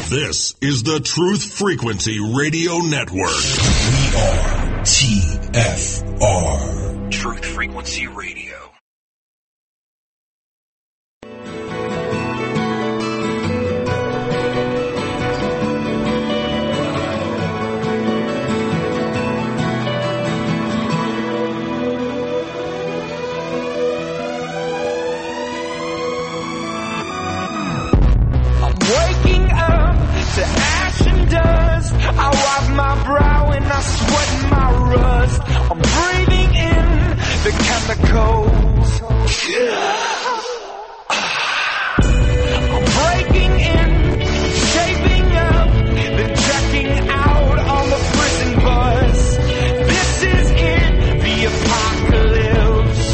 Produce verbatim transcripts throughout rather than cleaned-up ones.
This is the Truth Frequency Radio Network. We are T F R. Truth Frequency Radio. To ash and dust, I wipe my brow and I sweat my rust. I'm breathing in the chemicals. I'm breaking in, shaping up, then checking out on the prison bus. This is it, the apocalypse.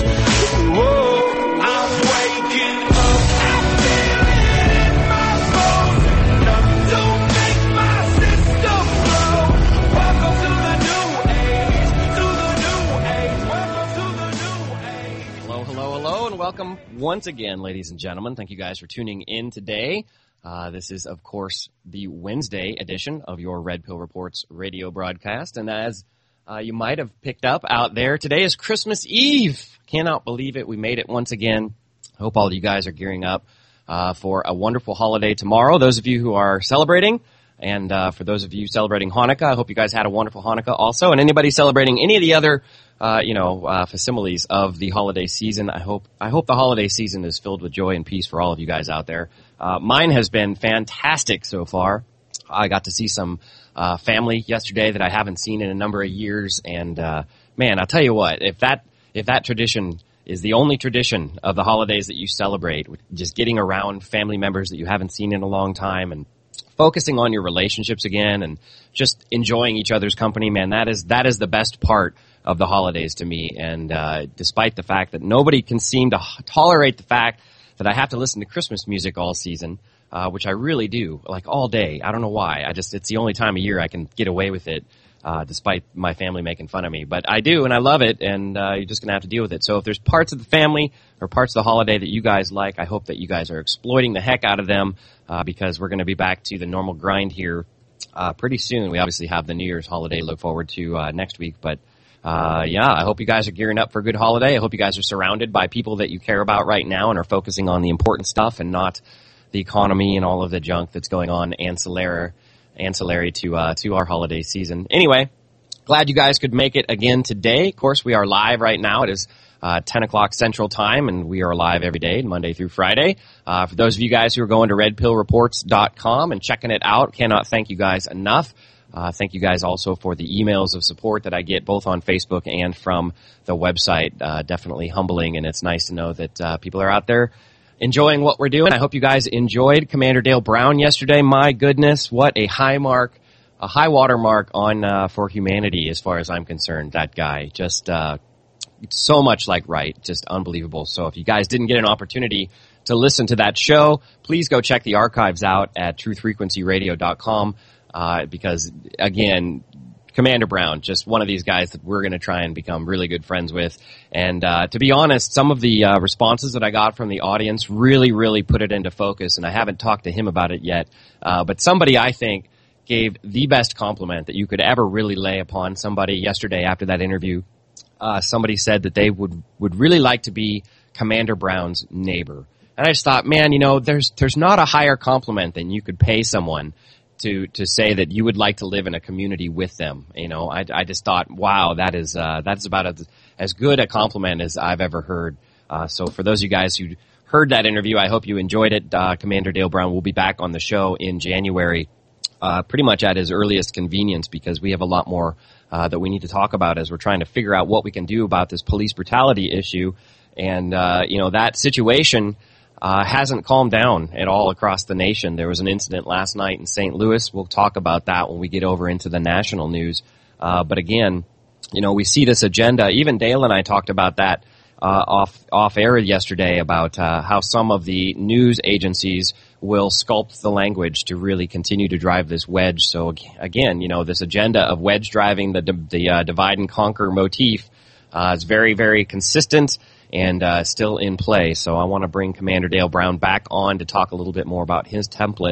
Whoa, I'm waking up. I feel it in my bones. Enough to make my system blow. Welcome to the new age, to the new age. Welcome to the new age. Hello, hello, hello, and welcome once again, ladies and gentlemen. Thank you guys for tuning in today. Uh, this is, of course, the Wednesday edition of your Red Pill Reports radio broadcast. And as uh, you might have picked up out there, today is Christmas Eve. Cannot believe it. We made it once again. I hope all of you guys are gearing up uh, for a wonderful holiday tomorrow. Those of you who are celebrating, and uh, for those of you celebrating Hanukkah, I hope you guys had a wonderful Hanukkah also. And anybody celebrating any of the other Uh, you know, uh, facsimiles of the holiday season. I hope, I hope the holiday season is filled with joy and peace for all of you guys out there. Uh, mine has been fantastic so far. I got to see some, uh, family yesterday that I haven't seen in a number of years. And, uh, man, I'll tell you what, if that, if that tradition is the only tradition of the holidays that you celebrate, just getting around family members that you haven't seen in a long time and focusing on your relationships again and just enjoying each other's company, man, that is, that is the best part of the holidays to me. And uh, despite the fact that nobody can seem to h- tolerate the fact that I have to listen to Christmas music all season, uh, which I really do, like all day. I don't know why. I just, it's the only time of year I can get away with it, uh, despite my family making fun of me. But I do, and I love it, and uh, you're just going to have to deal with it. So if there's parts of the family or parts of the holiday that you guys like, I hope that you guys are exploiting the heck out of them, uh, because we're going to be back to the normal grind here uh, pretty soon. We obviously have the New Year's holiday to look forward to uh, next week, but Uh, yeah, I hope you guys are gearing up for a good holiday. I hope you guys are surrounded by people that you care about right now and are focusing on the important stuff and not the economy and all of the junk that's going on ancillary, ancillary to, uh, to our holiday season. Anyway, glad you guys could make it again today. Of course, we are live right now. It is, uh, ten o'clock Central Time, and we are live every day, Monday through Friday. Uh, for those of you guys who are going to red pill reports dot com and checking it out, cannot thank you guys enough. Uh, thank you guys also for the emails of support that I get both on Facebook and from the website. Uh, definitely humbling, and it's nice to know that uh, people are out there enjoying what we're doing. I hope you guys enjoyed Commander Dale Brown yesterday. My goodness, what a high mark, a high water mark on uh, for humanity as far as I'm concerned. That guy, just uh, so much like right, just unbelievable. So if you guys didn't get an opportunity to listen to that show, please go check the archives out at truth frequency radio dot com. Uh, because again, Commander Brown, just one of these guys that we're going to try and become really good friends with. And, uh, to be honest, some of the, uh, responses that I got from the audience really, really put it into focus, and I haven't talked to him about it yet. Uh, but somebody I think gave the best compliment that you could ever really lay upon somebody yesterday after that interview. Uh, somebody said that they would, would really like to be Commander Brown's neighbor. And I just thought, man, you know, there's, there's not a higher compliment than you could pay someone to, to say that you would like to live in a community with them. You know, I, I just thought, wow, that is, uh, that's about as, as good a compliment as I've ever heard. Uh, so for those of you guys who heard that interview, I hope you enjoyed it. Uh, Commander Dale Brown will be back on the show in January, uh, pretty much at his earliest convenience, because we have a lot more, uh, that we need to talk about as we're trying to figure out what we can do about this police brutality issue. And, uh, you know, that situation, Uh, hasn't calmed down at all across the nation. There was an incident last night in Saint Louis. We'll talk about that when we get over into the national news. Uh, but again, you know, we see this agenda. Even Dale and I talked about that uh, off off air yesterday about uh, how some of the news agencies will sculpt the language to really continue to drive this wedge. So again, you know, this agenda of wedge driving the the uh, divide and conquer motif uh, is very, very consistent and uh, still in play. So I want to bring Commander Dale Brown back on to talk a little bit more about his template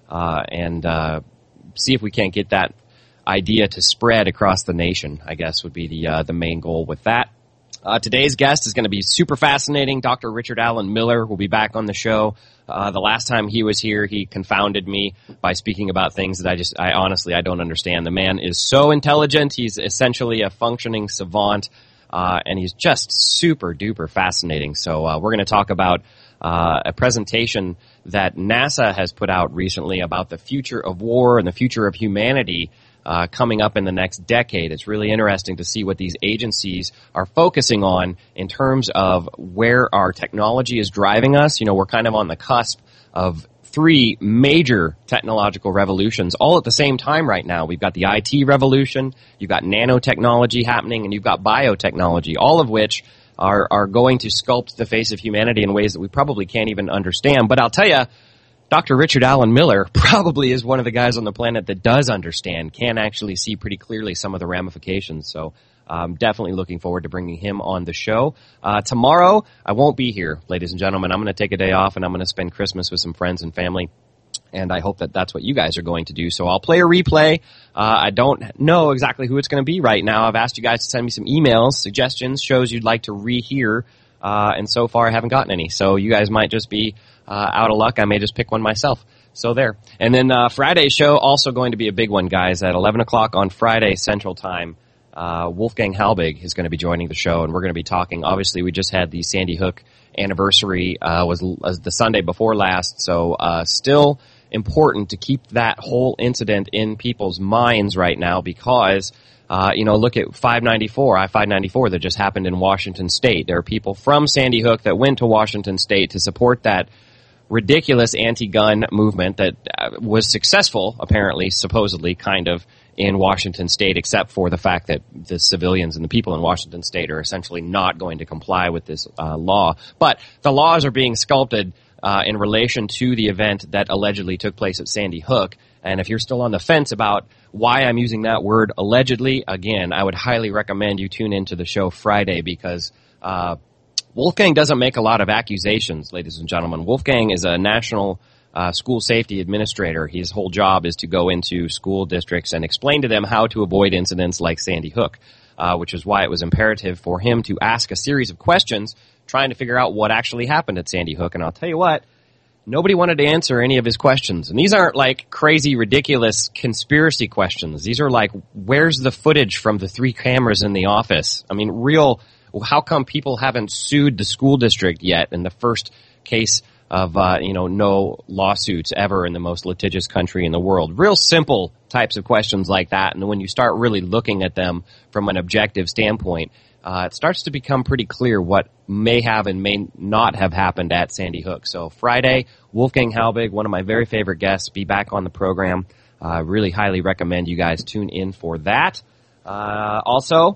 uh, and uh, see if we can't get that idea to spread across the nation, I guess would be the uh, the main goal with that. Uh, today's guest is going to be super fascinating. Doctor Richard Alan Miller will be back on the show. Uh, the last time he was here, he confounded me by speaking about things that I just, I honestly, I don't understand. The man is so intelligent. He's essentially a functioning savant, uh, and he's just super duper fascinating. So uh, we're going to talk about uh, a presentation that NASA has put out recently about the future of war and the future of humanity Uh, coming up in the next decade. It's really interesting to see what these agencies are focusing on in terms of where our technology is driving us. You know, we're kind of on the cusp of three major technological revolutions all at the same time right now. We've got the I T revolution, you've got nanotechnology happening, and you've got biotechnology, all of which are, are going to sculpt the face of humanity in ways that we probably can't even understand. But I'll tell you, Doctor Richard Alan Miller probably is one of the guys on the planet that does understand, can actually see pretty clearly some of the ramifications. So I'm definitely looking forward to bringing him on the show. Uh, tomorrow, I won't be here, ladies and gentlemen. I'm going to take a day off, and I'm going to spend Christmas with some friends and family. And I hope that that's what you guys are going to do. So I'll play a replay. Uh, I don't know exactly who it's going to be right now. I've asked you guys to send me some emails, suggestions, shows you'd like to rehear. Uh, and so far I haven't gotten any. So you guys might just be uh, out of luck. I may just pick one myself. So there. And then uh, Friday's show, also going to be a big one, guys. At eleven o'clock on Friday Central Time, uh, Wolfgang Halbig is going to be joining the show, and we're going to be talking. Obviously, we just had the Sandy Hook anniversary, uh, was, was the Sunday before last, so uh, still important to keep that whole incident in people's minds right now because Uh, you know, look at five ninety-four, I five ninety-four that just happened in Washington State. There are people from Sandy Hook that went to Washington State to support that ridiculous anti-gun movement that uh, was successful, apparently, supposedly, kind of, in Washington State, except for the fact that the civilians and the people in Washington State are essentially not going to comply with this uh, law. But the laws are being sculpted uh, in relation to the event that allegedly took place at Sandy Hook. And if you're still on the fence about why I'm using that word allegedly, again, I would highly recommend you tune into the show Friday because uh, Wolfgang doesn't make a lot of accusations, ladies and gentlemen. Wolfgang is a national uh, school safety administrator. His whole job is to go into school districts and explain to them how to avoid incidents like Sandy Hook, uh, which is why it was imperative for him to ask a series of questions trying to figure out what actually happened at Sandy Hook. And I'll tell you what, nobody wanted to answer any of his questions. And these aren't like crazy, ridiculous conspiracy questions. These are like, where's the footage from the three cameras in the office? I mean, real, how come people haven't sued the school district yet in the first case of, uh, you know, no lawsuits ever in the most litigious country in the world? Real simple types of questions like that. And when you start really looking at them from an objective standpoint, Uh, it starts to become pretty clear what may have and may not have happened at Sandy Hook. So Friday, Wolfgang Halbig, one of my very favorite guests, be back on the program. I uh, really highly recommend you guys tune in for that. Uh, also,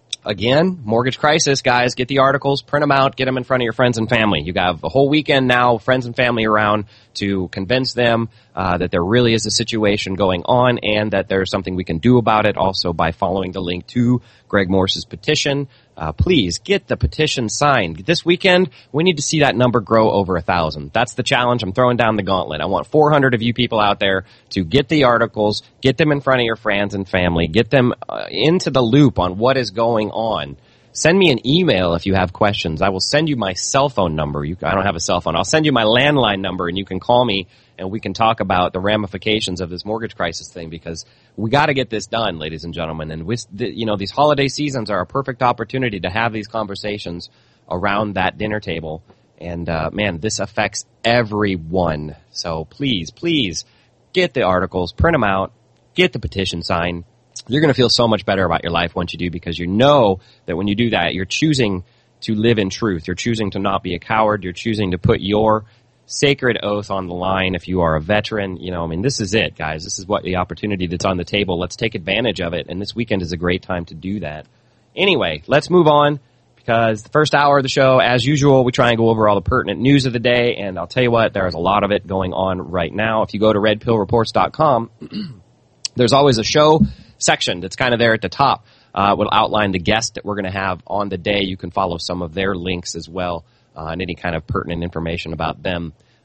again, mortgage crisis, guys. Get the articles, print them out, get them in front of your friends and family. You have a whole weekend now, friends and family around, to convince them uh, that there really is a situation going on and that there's something we can do about it. Also, by following the link to Greg Morse's petition, uh, please get the petition signed. This weekend, we need to see that number grow over a thousand. That's the challenge. I'm throwing down the gauntlet. I want four hundred of you people out there to get the articles, get them in front of your friends and family, get them uh, into the loop on what is going on. Send me an email if you have questions. I will send you my cell phone number. You, I don't have a cell phone. I'll send you my landline number, and you can call me, and we can talk about the ramifications of this mortgage crisis thing, because we got to get this done, ladies and gentlemen. And with the, you know, these holiday seasons are a perfect opportunity to have these conversations around that dinner table. And, uh, man, this affects everyone. So please, please get the articles, print them out, get the petition signed. You're going to feel so much better about your life once you do, because you know that when you do that, you're choosing to live in truth. You're choosing to not be a coward. You're choosing to put your sacred oath on the line. If you are a veteran, you know, I mean, this is it, guys. This is what the opportunity that's on the table. Let's take advantage of it. And this weekend is a great time to do that. Anyway, let's move on, because the first hour of the show, as usual, we try and go over all the pertinent news of the day. And I'll tell you what, there's a lot of it going on right now. If you go to red pill reports dot com, there's always a show section that's kind of there at the top. Uh, will outline the guest that we're going to have on the day. You can follow some of their links as well, uh, and any kind of pertinent information about them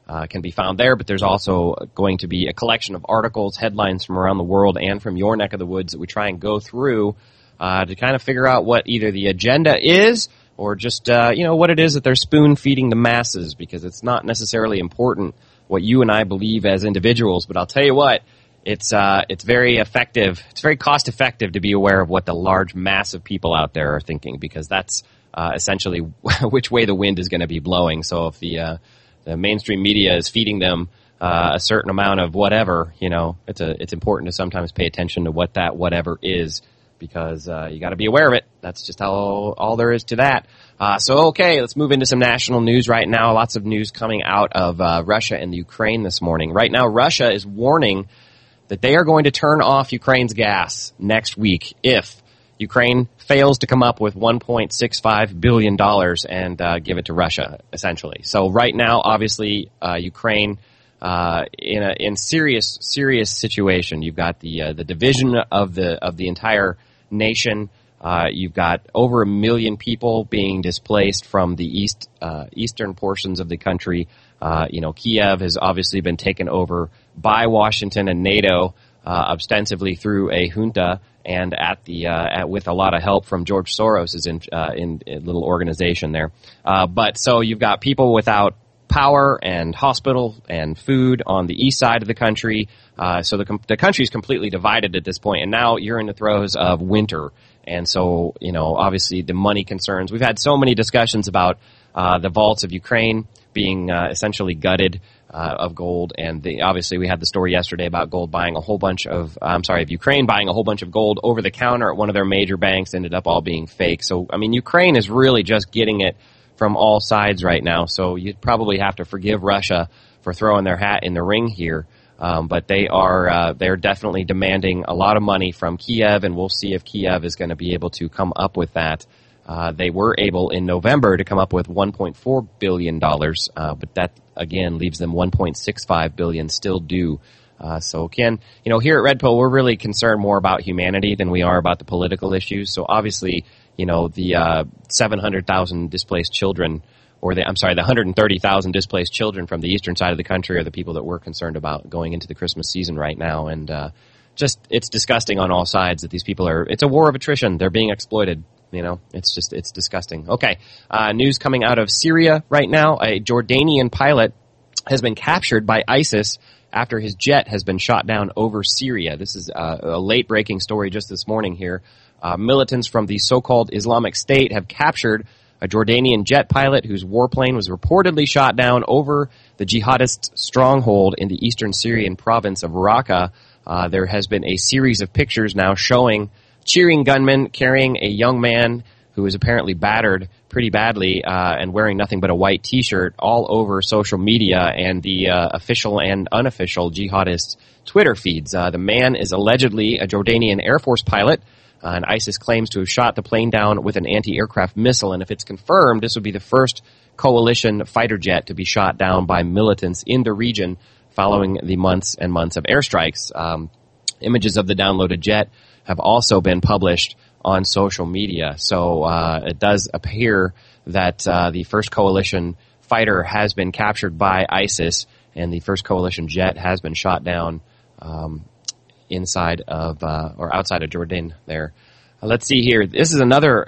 uh, can be found there, but there's also going to be a collection of articles, headlines from around the world and from your neck of the woods that we try and go through uh, to kind of figure out what either the agenda is or just, uh, you know, what it is that they're spoon-feeding the masses, because it's not necessarily important what you and I believe as individuals. But I'll tell you what, it's uh, it's very effective. It's very cost-effective to be aware of what the large mass of people out there are thinking, because that's uh, essentially which way the wind is going to be blowing. So if the uh, the mainstream media is feeding them uh, a certain amount of whatever, you know, it's a it's important to sometimes pay attention to what that whatever is, because uh, you got to be aware of it. That's just how all there is to that. Uh, so, okay, let's move into some national news right now. Lots of news coming out of uh, Russia and the Ukraine this morning. Right now, Russia is warning that they are going to turn off Ukraine's gas next week if Ukraine fails to come up with one point six five billion dollars and uh, give it to Russia, essentially. So right now, obviously, uh, Ukraine uh, in a in serious serious situation. You've got the uh, the division of the of the entire nation. Uh, you've got over a million people being displaced from the east uh, eastern portions of the country. Uh, you know, Kiev has obviously been taken over by Washington and NATO, uh, ostensibly through a junta, and at the uh, at, with a lot of help from George Soros' in, uh, in, in little organization there. Uh, but so you've got people without power and hospital and food on the east side of the country. Uh, so the the country is completely divided at this point, and now you're in the throes of winter. And so, you know, obviously the money concerns. We've had so many discussions about uh, the vaults of Ukraine being uh, essentially gutted uh, of gold. And the, obviously we had the story yesterday about gold buying a whole bunch of, I'm sorry, of Ukraine buying a whole bunch of gold over the counter at one of their major banks, ended up all being fake. So, I mean, Ukraine is really just getting it from all sides right now. So you'd probably have to forgive Russia for throwing their hat in the ring here. Um, but they are uh, they're definitely demanding a lot of money from Kiev, and we'll see if Kiev is going to be able to come up with that. Uh, they were able in November to come up with one point four billion dollars, uh, but that again leaves them one point six five billion dollars still due. Uh, so again, you know, here at Red Pill, we're really concerned more about humanity than we are about the political issues. So obviously, you know, the uh, seven hundred thousand displaced children. Or the, I'm sorry, the one hundred thirty thousand displaced children from the eastern side of the country are the people that we're concerned about going into the Christmas season right now. And uh, just, it's disgusting on all sides that these people are, it's a war of attrition. They're being exploited. You know, it's just, it's disgusting. Okay, uh, news coming out of Syria right now. A Jordanian pilot has been captured by ISIS after his jet has been shot down over Syria. This is uh, a late-breaking story just this morning here. Uh, militants from the so-called Islamic State have captured a Jordanian jet pilot whose warplane was reportedly shot down over the jihadist stronghold in the eastern Syrian province of Raqqa. Uh, there has been a series of pictures now showing cheering gunmen carrying a young man who was apparently battered pretty badly uh, and wearing nothing but a white T-shirt all over social media and the uh, official and unofficial jihadist Twitter feeds. Uh, the man is allegedly a Jordanian Air Force pilot. Uh, and ISIS claims to have shot the plane down with an anti-aircraft missile. And if it's confirmed, this would be the first coalition fighter jet to be shot down by militants in the region following the months and months of airstrikes. Um, images of the downloaded jet have also been published on social media. So uh, it does appear that uh, the first coalition fighter has been captured by ISIS, and the first coalition jet has been shot down um inside of, uh, or outside of Jordan there. Uh, let's see here. This is another,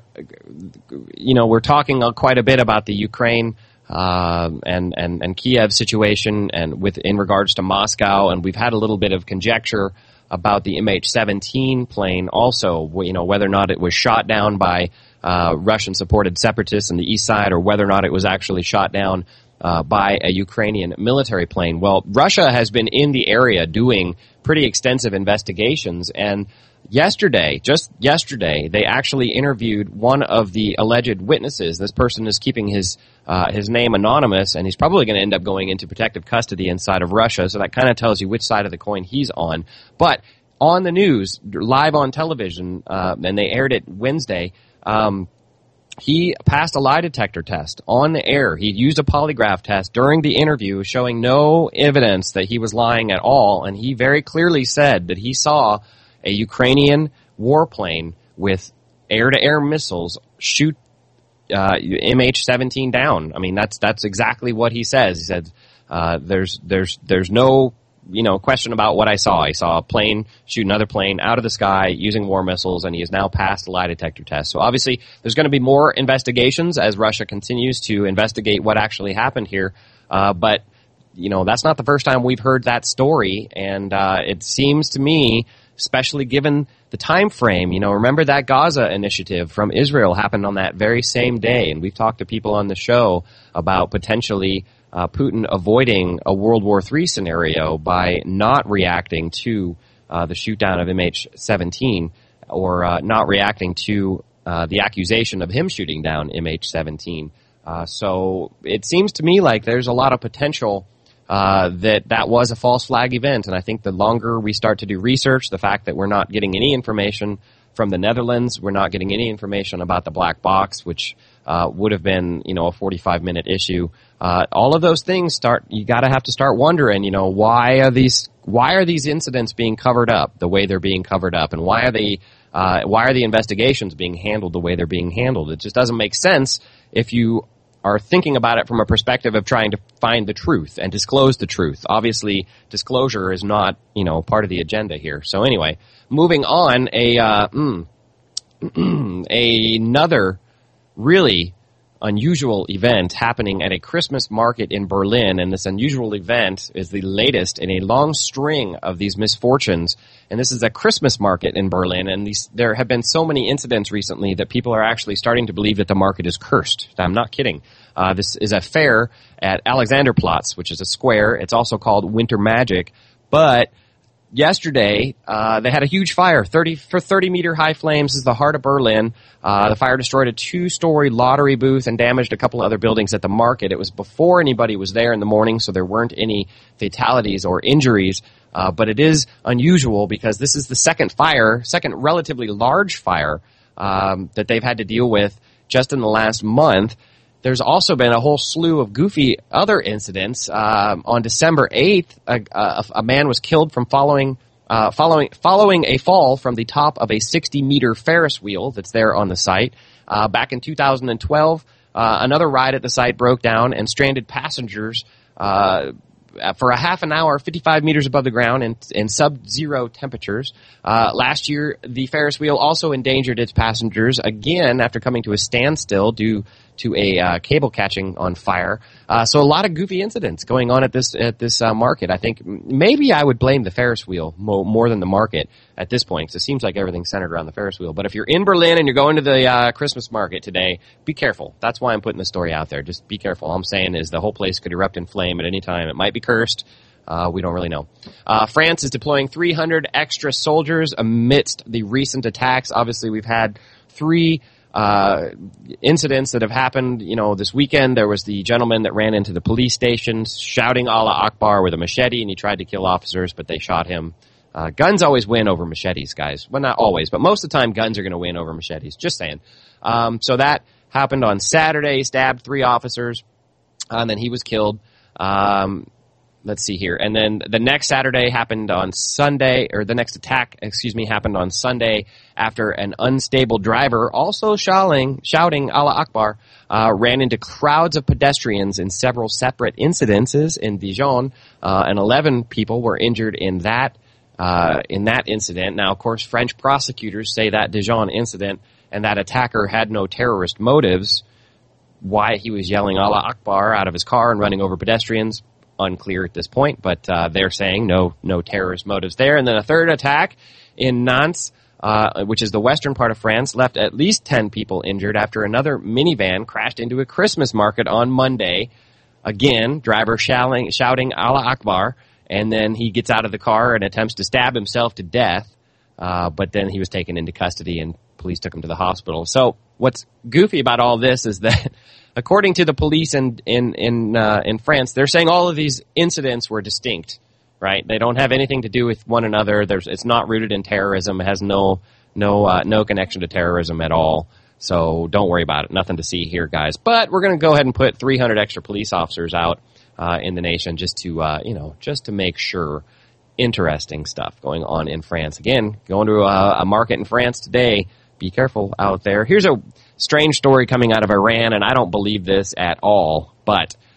you know, we're talking uh, quite a bit about the Ukraine, uh, and, and, and Kiev situation and with, in regards to Moscow, and we've had a little bit of conjecture about the M H seventeen plane also, you know, whether or not it was shot down by, uh, Russian-supported separatists on the east side, or whether or not it was actually shot down Uh, by a Ukrainian military plane. Well, Russia has been in the area doing pretty extensive investigations, and yesterday, just yesterday, they actually interviewed one of the alleged witnesses. This person is keeping his uh, his name anonymous, and he's probably going to end up going into protective custody inside of Russia, so that kind of tells you which side of the coin he's on. But on the news, live on television, uh, and they aired it Wednesday, um, he passed a lie detector test on the air. He used a polygraph test during the interview, showing no evidence that he was lying at all. And he very clearly said that he saw a Ukrainian warplane with air-to-air missiles shoot uh, M H seventeen down. I mean, that's that's exactly what he says. He said Uh, there's there's there's no you know question about what I saw. I saw a plane shoot another plane out of the sky using war missiles, and he has now passed the lie detector test. So obviously, there's going to be more investigations as Russia continues to investigate what actually happened here. Uh, but you know, that's not the first time we've heard that story, and uh, it seems to me, especially given the time frame, you know, remember that Gaza initiative from Israel happened on that very same day, and we've talked to people on the show about potentially uh, Putin avoiding a World War Three scenario by not reacting to uh, the shoot down of M H seventeen, or uh, not reacting to uh, the accusation of him shooting down M H seventeen. Uh, so it seems to me like there's a lot of potential Uh, that that was a false flag event. And I think the longer we start to do research, the fact that we're not getting any information from the Netherlands, we're not getting any information about the black box, which uh, would have been, you know, a forty-five minute issue. Uh, all of those things start, you gotta have to start wondering, you know, why are these, why are these incidents being covered up the way they're being covered up? And why are they, uh, why are the investigations being handled the way they're being handled? It just doesn't make sense if you are thinking about it from a perspective of trying to find the truth and disclose the truth. Obviously, disclosure is not, you know, part of the agenda here. So anyway, moving on, a uh, mm, another really unusual event happening at a Christmas market in Berlin, and this unusual event is the latest in a long string of these misfortunes. And this is a Christmas market in Berlin, and these, there have been so many incidents recently that people are actually starting to believe that the market is cursed. I'm not kidding. Uh, this is a fair at Alexanderplatz, which is a square. It's also called Winter Magic, but yesterday, uh, they had a huge fire, thirty for thirty meter high flames. This is the heart of Berlin. Uh, the fire destroyed a two-story lottery booth and damaged a couple other buildings at the market. It was before anybody was there in the morning, so there weren't any fatalities or injuries. Uh, but it is unusual because this is the second fire, second relatively large fire, um, that they've had to deal with just in the last month. There's also been a whole slew of goofy other incidents. Um, on December eighth, a, a, a man was killed from following, uh, following, following a fall from the top of a sixty meter Ferris wheel that's there on the site. Uh, back in two thousand twelve, uh, another ride at the site broke down and stranded passengers, uh, for a half an hour, fifty-five meters above the ground in, in sub-zero temperatures. Uh, last year, the Ferris wheel also endangered its passengers again after coming to a standstill due to a uh, cable catching on fire. Uh, so a lot of goofy incidents going on at this at this uh, market. I think maybe I would blame the Ferris wheel mo- more than the market at this point, because it seems like everything's centered around the Ferris wheel. But if you're in Berlin and you're going to the uh, Christmas market today, be careful. That's why I'm putting the story out there. Just be careful. All I'm saying is the whole place could erupt in flame at any time. It might be cursed. Uh, we don't really know. Uh, France is deploying three hundred extra soldiers amidst the recent attacks. Obviously, we've had three uh incidents that have happened, you know, this weekend. There was the gentleman that ran into the police station shouting Allah Akbar with a machete, and he tried to kill officers, but they shot him. Uh, guns always win over machetes, guys. Well, not always, but most of the time guns are going to win over machetes. Just saying. Um, so that happened on Saturday, stabbed three officers, uh, and then he was killed. Um, let's see here. And then the next Saturday happened on Sunday, or the next attack, excuse me, happened on Sunday after an unstable driver, also shouting, shouting Allah Akbar, uh, ran into crowds of pedestrians in several separate incidences in Dijon, uh, and eleven people were injured in that, uh, in that incident. Now, of course, French prosecutors say that Dijon incident and that attacker had no terrorist motives. Why he was yelling Allah Akbar out of his car and running over pedestrians, unclear at this point, but uh, they're saying no no terrorist motives there. And then a third attack in Nantes, uh, which is the western part of France, left at least ten people injured after another minivan crashed into a Christmas market on Monday. Again, driver shouting, shouting Allah Akbar, and then he gets out of the car and attempts to stab himself to death, uh, but then he was taken into custody and police took him to the hospital. So what's goofy about all this is that according to the police in in in, uh, in France, they're saying all of these incidents were distinct, right? They don't have anything to do with one another. There's, it's not rooted in terrorism. It has no no uh, no connection to terrorism at all. So don't worry about it. Nothing to see here, guys. But we're going to go ahead and put three hundred extra police officers out uh, in the nation just to uh, you know just to make sure. Interesting stuff going on in France. Again, going to a, a market in France today. Be careful out there. Here's a strange story coming out of Iran, and I don't believe this at all, but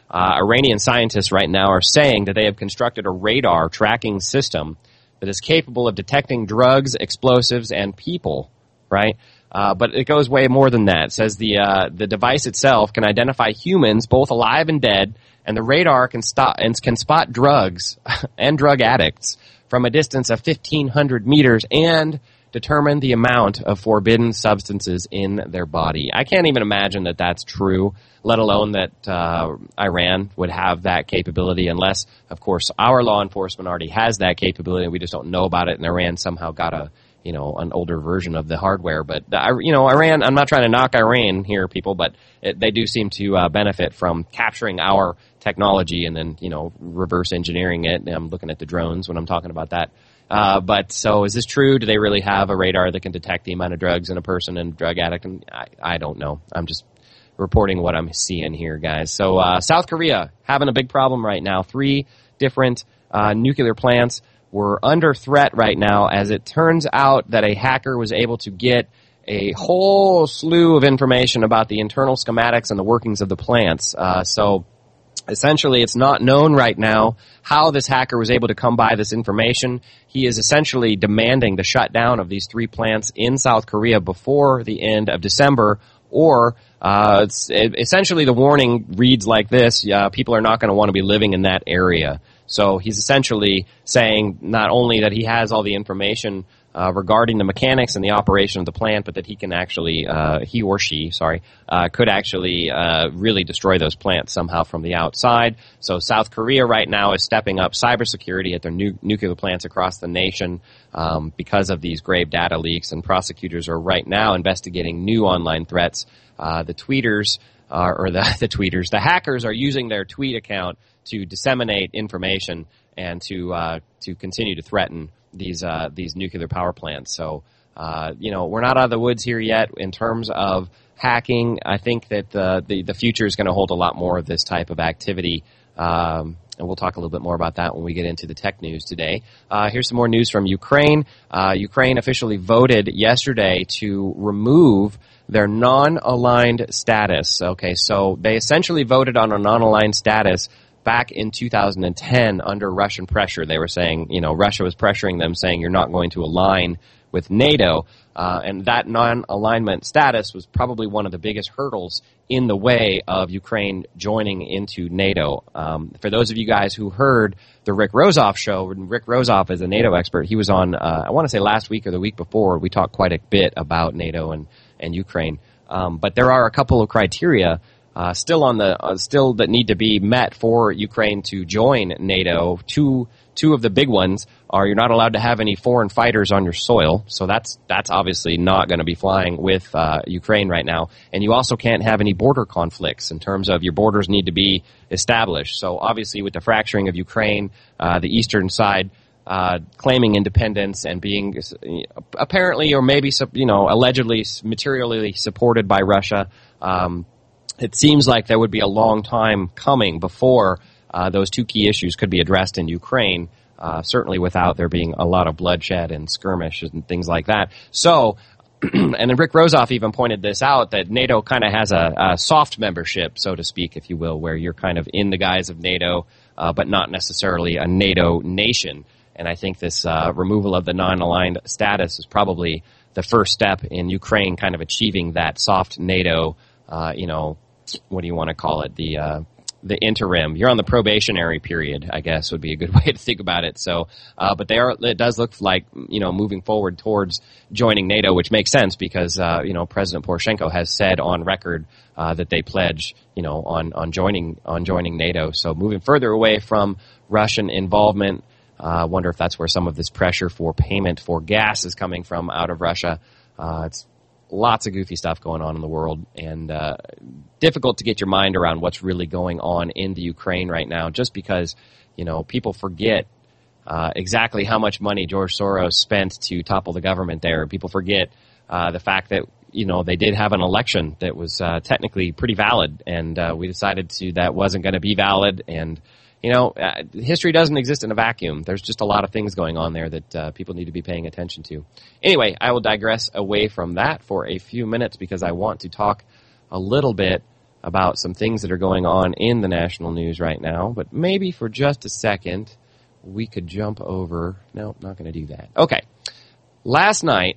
Uh, Iranian scientists right now are saying that they have constructed a radar tracking system that is capable of detecting drugs, explosives, and people, right? Uh, but it goes way more than that. It says the uh, the device itself can identify humans, both alive and dead, and the radar can stop and can spot drugs and drug addicts from a distance of fifteen hundred meters and determine the amount of forbidden substances in their body. I can't even imagine that that's true, let alone that uh, Iran would have that capability, unless, of course, our law enforcement already has that capability and we just don't know about it, and Iran somehow got a, you know, an older version of the hardware. But, the, you know, Iran, I'm not trying to knock Iran here, people, but it, they do seem to uh, benefit from capturing our technology and then, you know, reverse engineering it. I'm looking at the drones when I'm talking about that. Uh, but so is this true? Do they really have a radar that can detect the amount of drugs in a person and drug addict? And I, I don't know. I'm just reporting what I'm seeing here, guys. So uh, South Korea having a big problem right now. Three different uh, nuclear plants were under threat right now, as it turns out that a hacker was able to get a whole slew of information about the internal schematics and the workings of the plants. Uh, so essentially, it's not known right now how this hacker was able to come by this information. He is essentially demanding the shutdown of these three plants in South Korea before the end of December, or uh, it's, it, essentially the warning reads like this: uh, people are not going to want to be living in that area. So he's essentially saying not only that he has all the information Uh, regarding the mechanics and the operation of the plant, but that he can actually, uh, he or she, sorry, uh, could actually uh, really destroy those plants somehow from the outside. So South Korea right now is stepping up cybersecurity at their nu- nuclear plants across the nation um, because of these grave data leaks, and prosecutors are right now investigating new online threats. Uh, the tweeters, uh, or the, the tweeters, the hackers are using their tweet account to disseminate information and to uh, to continue to threaten these uh, these nuclear power plants. So, uh, you know, we're not out of the woods here yet in terms of hacking. I think that the the, the future is going to hold a lot more of this type of activity, um, and we'll talk a little bit more about that when we get into the tech news today. Uh, here's some more news from Ukraine. Uh, Ukraine officially voted yesterday to remove their non-aligned status. Okay, so they essentially voted on a non-aligned status back in two thousand ten under Russian pressure. They were saying, you know, Russia was pressuring them, saying you're not going to align with NATO. Uh, and that non-alignment status was probably one of the biggest hurdles in the way of Ukraine joining into NATO. Um, for those of you guys who heard the Rick Rozoff show, Rick Rozoff is a NATO expert. He was on, uh, I want to say last week or the week before. We talked quite a bit about NATO and, and Ukraine. Um, but there are a couple of criteria Uh, still on the uh, still that need to be met for Ukraine to join NATO. Two two of the big ones are you're not allowed to have any foreign fighters on your soil, so that's that's obviously not going to be flying with uh, Ukraine right now. And you also can't have any border conflicts in terms of your borders need to be established. So obviously, with the fracturing of Ukraine, uh, the eastern side uh, claiming independence and being apparently or maybe you know allegedly materially supported by Russia. Um, It seems like there would be a long time coming before uh, those two key issues could be addressed in Ukraine, uh, certainly without there being a lot of bloodshed and skirmishes and things like that. So, and then Rick Rozoff even pointed this out, that NATO kind of has a, a soft membership, so to speak, if you will, where you're kind of in the guise of NATO, uh, but not necessarily a NATO nation. And I think this uh, removal of the non-aligned status is probably the first step in Ukraine kind of achieving that soft NATO, uh, you know, what do you want to call it? The uh, the interim. You're on the probationary period, I guess, would be a good way to think about it. So, uh, but they are. It does look like, you know, moving forward towards joining NATO, which makes sense because uh, you know President Poroshenko has said on record uh, that they pledge, you know, on on joining on joining NATO. So moving further away from Russian involvement. I uh, wonder if that's where some of this pressure for payment for gas is coming from out of Russia. Uh, it's lots of goofy stuff going on in the world, and uh, difficult to get your mind around what's really going on in the Ukraine right now, just because, you know, people forget uh, exactly how much money George Soros spent to topple the government there. People forget uh, the fact that, you know, they did have an election that was uh, technically pretty valid, and uh, we decided to that wasn't going to be valid, and you know, uh, history doesn't exist in a vacuum. There's just a lot of things going on there that uh, people need to be paying attention to. Anyway, I will digress away from that for a few minutes because I want to talk a little bit about some things that are going on in the national news right now, but maybe for just a second, we could jump over. No, not going to do that. Okay. Last night,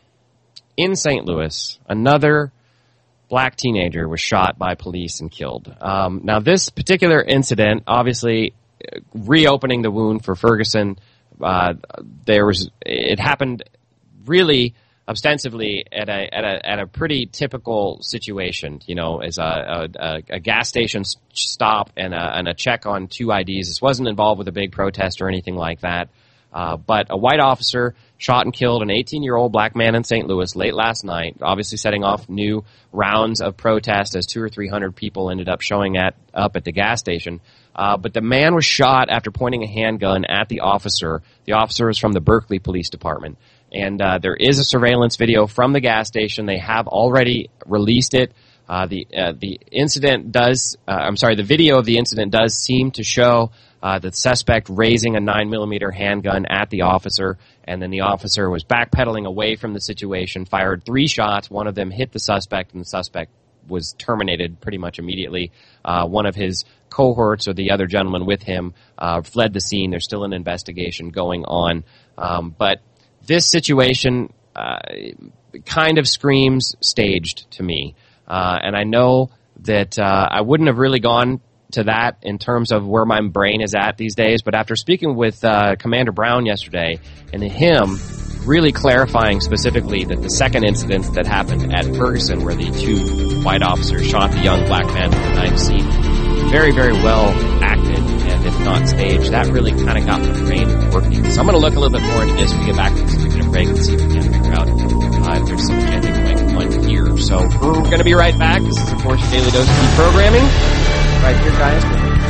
in Saint Louis, another black teenager was shot by police and killed. Um, now, this particular incident, obviously, reopening the wound for Ferguson, uh, there was, it happened really ostensibly at a at a at a pretty typical situation, you know, as a a, a gas station stop and a, and a check on two I Ds. This wasn't involved with a big protest or anything like that. Uh, but a white officer shot and killed an eighteen-year-old black man in Saint Louis late last night, obviously setting off new rounds of protest as two or three hundred people ended up showing at up at the gas station. Uh, but the man was shot after pointing a handgun at the officer. The officer is from the Berkeley Police Department. And uh, there is a surveillance video from the gas station. They have already released it. Uh, the uh, the incident does, uh, I'm sorry, the video of the incident does seem to show uh, the suspect raising a nine millimeter handgun at the officer, and then the officer was backpedaling away from the situation, fired three shots. One of them hit the suspect, and the suspect was terminated pretty much immediately. Uh, one of his cohorts, or the other gentleman with him, uh, fled the scene. There's still an investigation going on. Um, but this situation uh, kind of screams staged to me. Uh, and I know that uh, I wouldn't have really gone to that in terms of where my brain is at these days, but after speaking with uh, Commander Brown yesterday, and him really clarifying specifically that the second incident that happened at Ferguson, where the two white officers shot the young black man with a knife, seemed very, very well acted, and if not staged, that really kind of got my brain working. So I'm going to look a little bit more into this when we get back to this weekend break and see if we can figure out uh, if there's some genuine one here. So we're going to be right back. This is, of course, your Daily Dose of Key Programming. Right here, guys.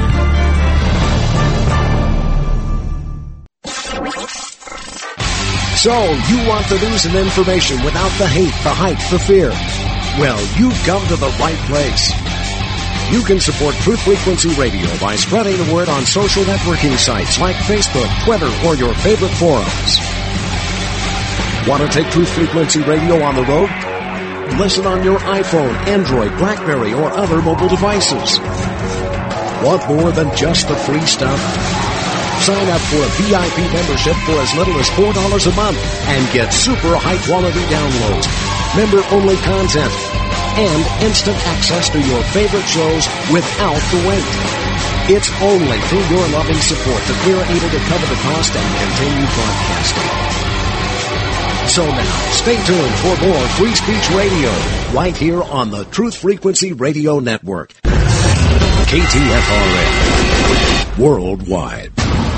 So, you want the news and information without the hate, the hype, the fear? Well, you've come to the right place. You can support Truth Frequency Radio by spreading the word on social networking sites like Facebook, Twitter, or your favorite forums. Want to take Truth Frequency Radio on the road? Listen on your iPhone, Android, BlackBerry, or other mobile devices. Want more than just the free stuff? Sign up for a V I P membership for as little as four dollars a month and get super high-quality downloads, member-only content, and instant access to your favorite shows without the wait. It's only through your loving support that we're able to cover the cost and continue broadcasting. So now, stay tuned for more Free Speech Radio right here on the Truth Frequency Radio Network. K T F R N, worldwide.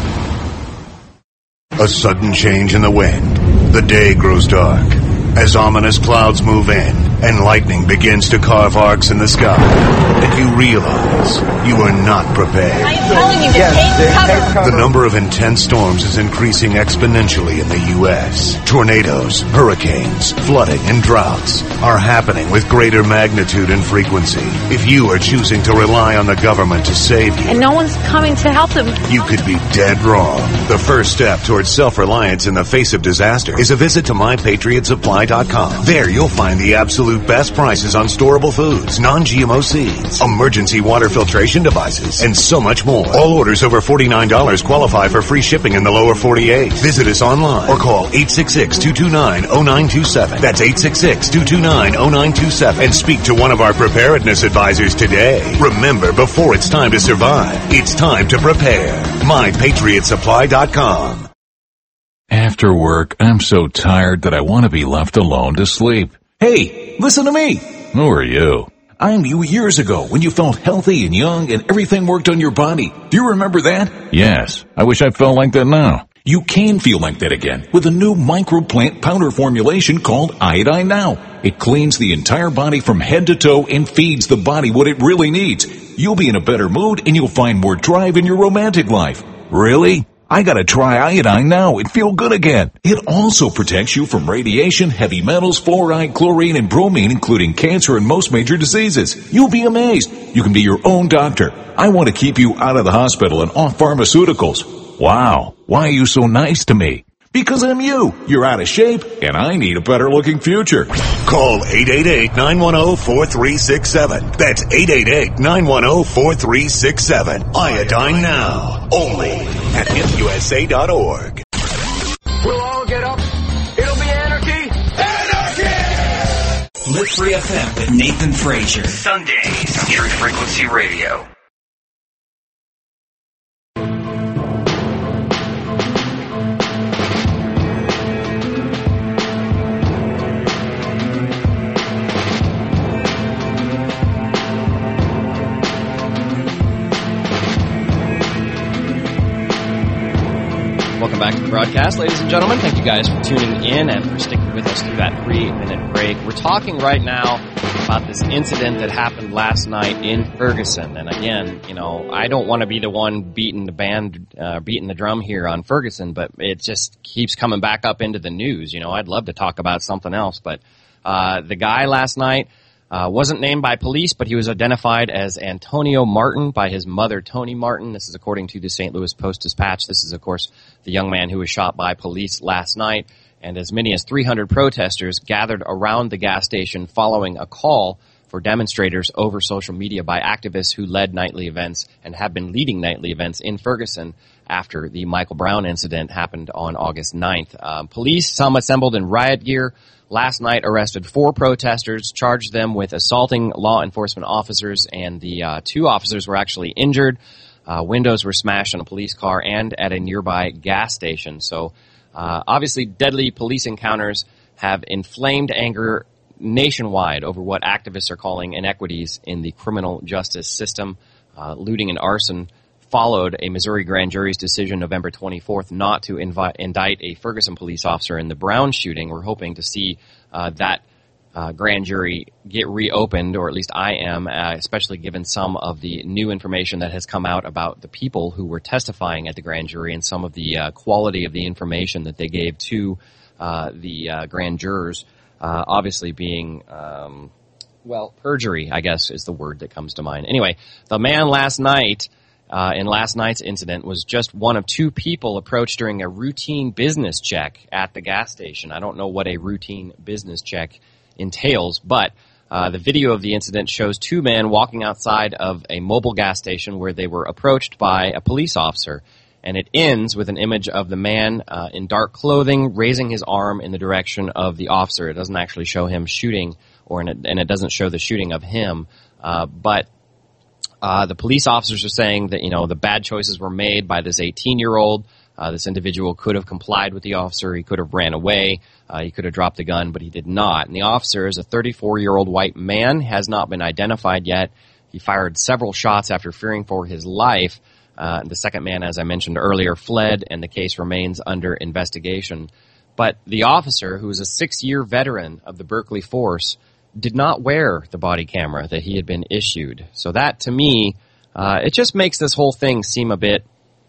A sudden change in the wind. The day grows dark as ominous clouds move in and lightning begins to carve arcs in the sky. And you realize you are not prepared. I'm telling you to yes, take cover. The number of intense storms is increasing exponentially in the U S Tornadoes, hurricanes, flooding, and droughts are happening with greater magnitude and frequency. If you are choosing to rely on the government to save you, and no one's coming to help them, you could be dead wrong. The first step towards self-reliance in the face of disaster is a visit to my patriot supply dot com. There you'll find the absolute best prices on storable foods, non-G M O seeds, emergency water filtration devices, and so much more. All orders over forty-nine dollars qualify for free shipping in the lower forty-eight. Visit us online or call eight six six, two two nine, zero nine two seven. That's eight six six, two two nine, zero nine two seven. And speak to one of our preparedness advisors today. Remember, before it's time to survive, it's time to prepare. my patriot supply dot com. After work, I'm so tired that I want to be left alone to sleep. Hey, listen to me. Who are you? I'm you years ago when you felt healthy and young and everything worked on your body. Do you remember that? Yes. I wish I felt like that now. You can feel like that again with a new microplant powder formulation called Iodine Now. It cleans the entire body from head to toe and feeds the body what it really needs. You'll be in a better mood and you'll find more drive in your romantic life. Really? I gotta try Iodine Now and feel good again. It also protects you from radiation, heavy metals, fluoride, chlorine, and bromine, including cancer and most major diseases. You'll be amazed. You can be your own doctor. I want to keep you out of the hospital and off pharmaceuticals. Wow. Why are you so nice to me? Because I'm you. You're out of shape, and I need a better-looking future. Call eight eight eight, nine one zero, four three six seven. That's eight eight eight, nine one zero, four three six seven. Iodine Now. Only at hip u s a dot org. We'll all get up. It'll be anarchy. Anarchy! Live Free F M with Nathan Frazier. Sundays on Truth Frequency Radio. Welcome back to the broadcast, ladies and gentlemen. Thank you guys for tuning in and for sticking with us through that three-minute break. We're talking right now about this incident that happened last night in Ferguson. And again, you know, I don't want to be the one beating the band, uh, beating the drum here on Ferguson, but it just keeps coming back up into the news. You know, I'd love to talk about something else, but uh, the guy last night Uh, wasn't named by police, but he was identified as Antonio Martin by his mother, Tony Martin. This is according to the Saint Louis Post-Dispatch. This is, of course, the young man who was shot by police last night. And as many as three hundred protesters gathered around the gas station following a call for demonstrators over social media by activists who led nightly events and have been leading nightly events in Ferguson after the Michael Brown incident happened on August ninth. Um, police, some assembled in riot gear, last night arrested four protesters, charged them with assaulting law enforcement officers, and the uh, two officers were actually injured. Uh, windows were smashed on a police car and at a nearby gas station. So uh, obviously deadly police encounters have inflamed anger nationwide over what activists are calling inequities in the criminal justice system. Uh, looting and arson followed a Missouri grand jury's decision November twenty-fourth not to invi- indict a Ferguson police officer in the Brown shooting. We're hoping to see uh, that uh, grand jury get reopened, or at least I am, uh, especially given some of the new information that has come out about the people who were testifying at the grand jury and some of the uh, quality of the information that they gave to uh, the uh, grand jurors, uh, obviously being um, well, perjury, I guess, is the word that comes to mind. Anyway, the man last night Uh, in last night's incident was just one of two people approached during a routine business check at the gas station. I don't know what a routine business check entails, but uh, the video of the incident shows two men walking outside of a mobile gas station where they were approached by a police officer. And it ends with an image of the man uh, in dark clothing raising his arm in the direction of the officer. It doesn't actually show him shooting, or in it, and it doesn't show the shooting of him, uh, but Uh, the police officers are saying that, you know, the bad choices were made by this eighteen-year-old. Uh, this individual could have complied with the officer. He could have ran away. Uh, he could have dropped the gun, but he did not. And the officer is a thirty-four-year-old white man, has not been identified yet. He fired several shots after fearing for his life. Uh, the second man, as I mentioned earlier, fled, and the case remains under investigation. But the officer, who is a six-year veteran of the Berkeley force, did not wear the body camera that he had been issued. So that, to me, uh, it just makes this whole thing seem a bit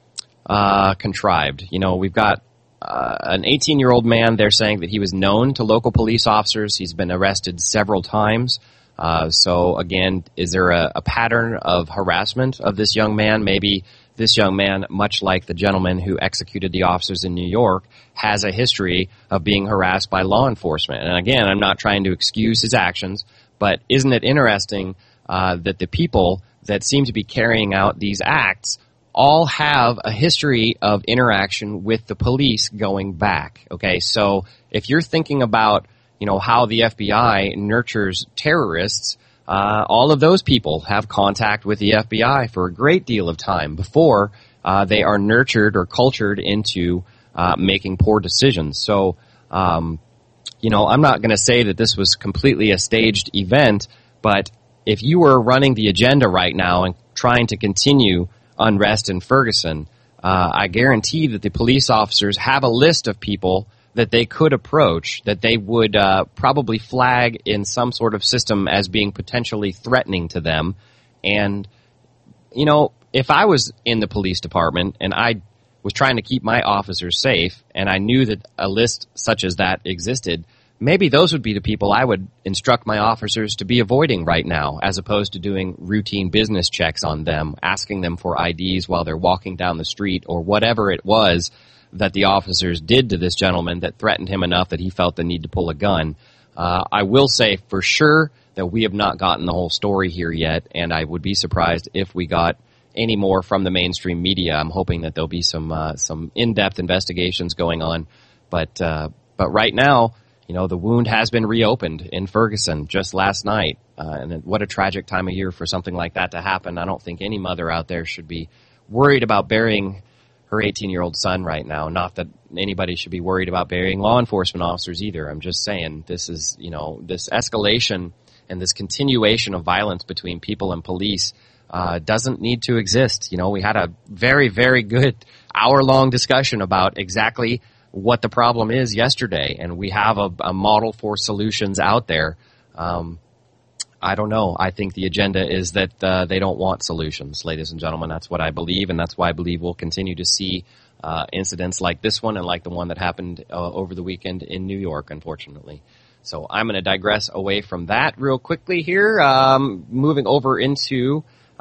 uh, contrived. You know, we've got uh, an eighteen-year-old man. They're saying that he was known to local police officers. He's been arrested several times. Uh, so, again, is there a, a pattern of harassment of this young man? Maybe this young man, much like the gentleman who executed the officers in New York, has a history of being harassed by law enforcement. And again, I'm not trying to excuse his actions, but isn't it interesting uh, that the people that seem to be carrying out these acts all have a history of interaction with the police going back? Okay, so if you're thinking about, you know, how the F B I nurtures terrorists, Uh, all of those people have contact with the F B I for a great deal of time before uh, they are nurtured or cultured into uh, making poor decisions. So, um, you know, I'm not going to say that this was completely a staged event, but if you were running the agenda right now and trying to continue unrest in Ferguson, uh, I guarantee that the police officers have a list of people that they could approach, that they would uh, probably flag in some sort of system as being potentially threatening to them. And, you know, if I was in the police department and I was trying to keep my officers safe and I knew that a list such as that existed, maybe those would be the people I would instruct my officers to be avoiding right now, as opposed to doing routine business checks on them, asking them for I Ds while they're walking down the street or whatever it was that the officers did to this gentleman that threatened him enough that he felt the need to pull a gun. Uh, I will say for sure that we have not gotten the whole story here yet, and I would be surprised if we got any more from the mainstream media. I'm hoping that there'll be some uh, some in-depth investigations going on, but uh, but right now, you know, the wound has been reopened in Ferguson just last night, uh, and what a tragic time of year for something like that to happen. I don't think any mother out there should be worried about burying her eighteen-year-old son right now. Not that anybody should be worried about burying law enforcement officers either. I'm just saying this is, you know, this escalation and this continuation of violence between people and police uh, doesn't need to exist. You know, we had a very, very good hour-long discussion about exactly what the problem is yesterday, and we have a, a model for solutions out there. Um, I don't know. I think the agenda is that uh, they don't want solutions, ladies and gentlemen. That's what I believe, and that's why I believe we'll continue to see uh, incidents like this one and like the one that happened uh, over the weekend in New York, unfortunately. So I'm going to digress away from that real quickly here, um, moving over into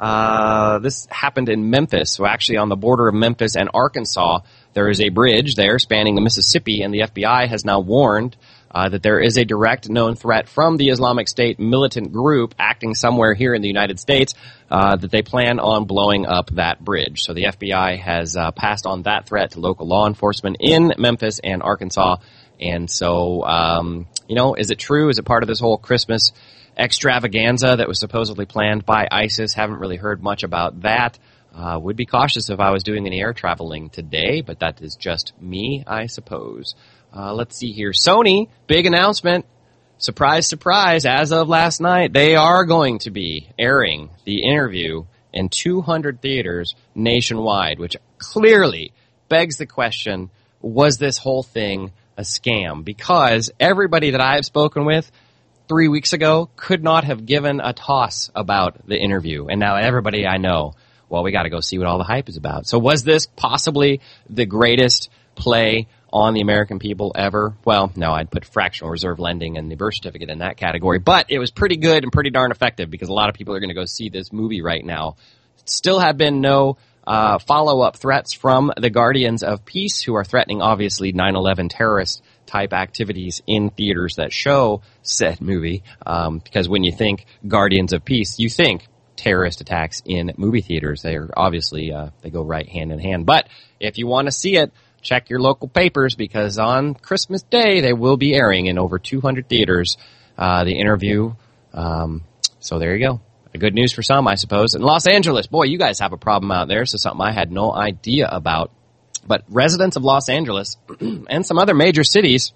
uh, this happened in Memphis. So actually on the border of Memphis and Arkansas, there is a bridge there spanning the Mississippi, and the F B I has now warned Uh, that there is a direct known threat from the Islamic State militant group acting somewhere here in the United States, uh, that they plan on blowing up that bridge. So the F B I has uh, passed on that threat to local law enforcement in Memphis and Arkansas. And so, um, you know, is it true? Is it part of this whole Christmas extravaganza that was supposedly planned by ISIS? Haven't really heard much about that. Uh, would be cautious if I was doing any air traveling today, but that is just me, I suppose. Uh, let's see here. Sony, big announcement. Surprise, surprise. As of last night, they are going to be airing the interview in two hundred theaters nationwide, which clearly begs the question, was this whole thing a scam? Because everybody that I have spoken with three weeks ago could not have given a toss about the interview. And now everybody I know, well, we got to go see what all the hype is about. So was this possibly the greatest play on the American people ever? Well, no, I'd put fractional reserve lending and the birth certificate in that category. But it was pretty good and pretty darn effective because a lot of people are going to go see this movie right now. Still have been no uh, follow-up threats from the Guardians of Peace, who are threatening, obviously, nine eleven terrorist-type activities in theaters that show said movie. Um, because when you think Guardians of Peace, you think terrorist attacks in movie theaters. They are obviously, uh, they go right hand in hand. But if you want to see it, check your local papers, because on Christmas Day they will be airing in over two hundred theaters uh, the interview. Um, so there you go. Good news for some, I suppose. In Los Angeles, boy, you guys have a problem out there. So something I had no idea about. But residents of Los Angeles and some other major cities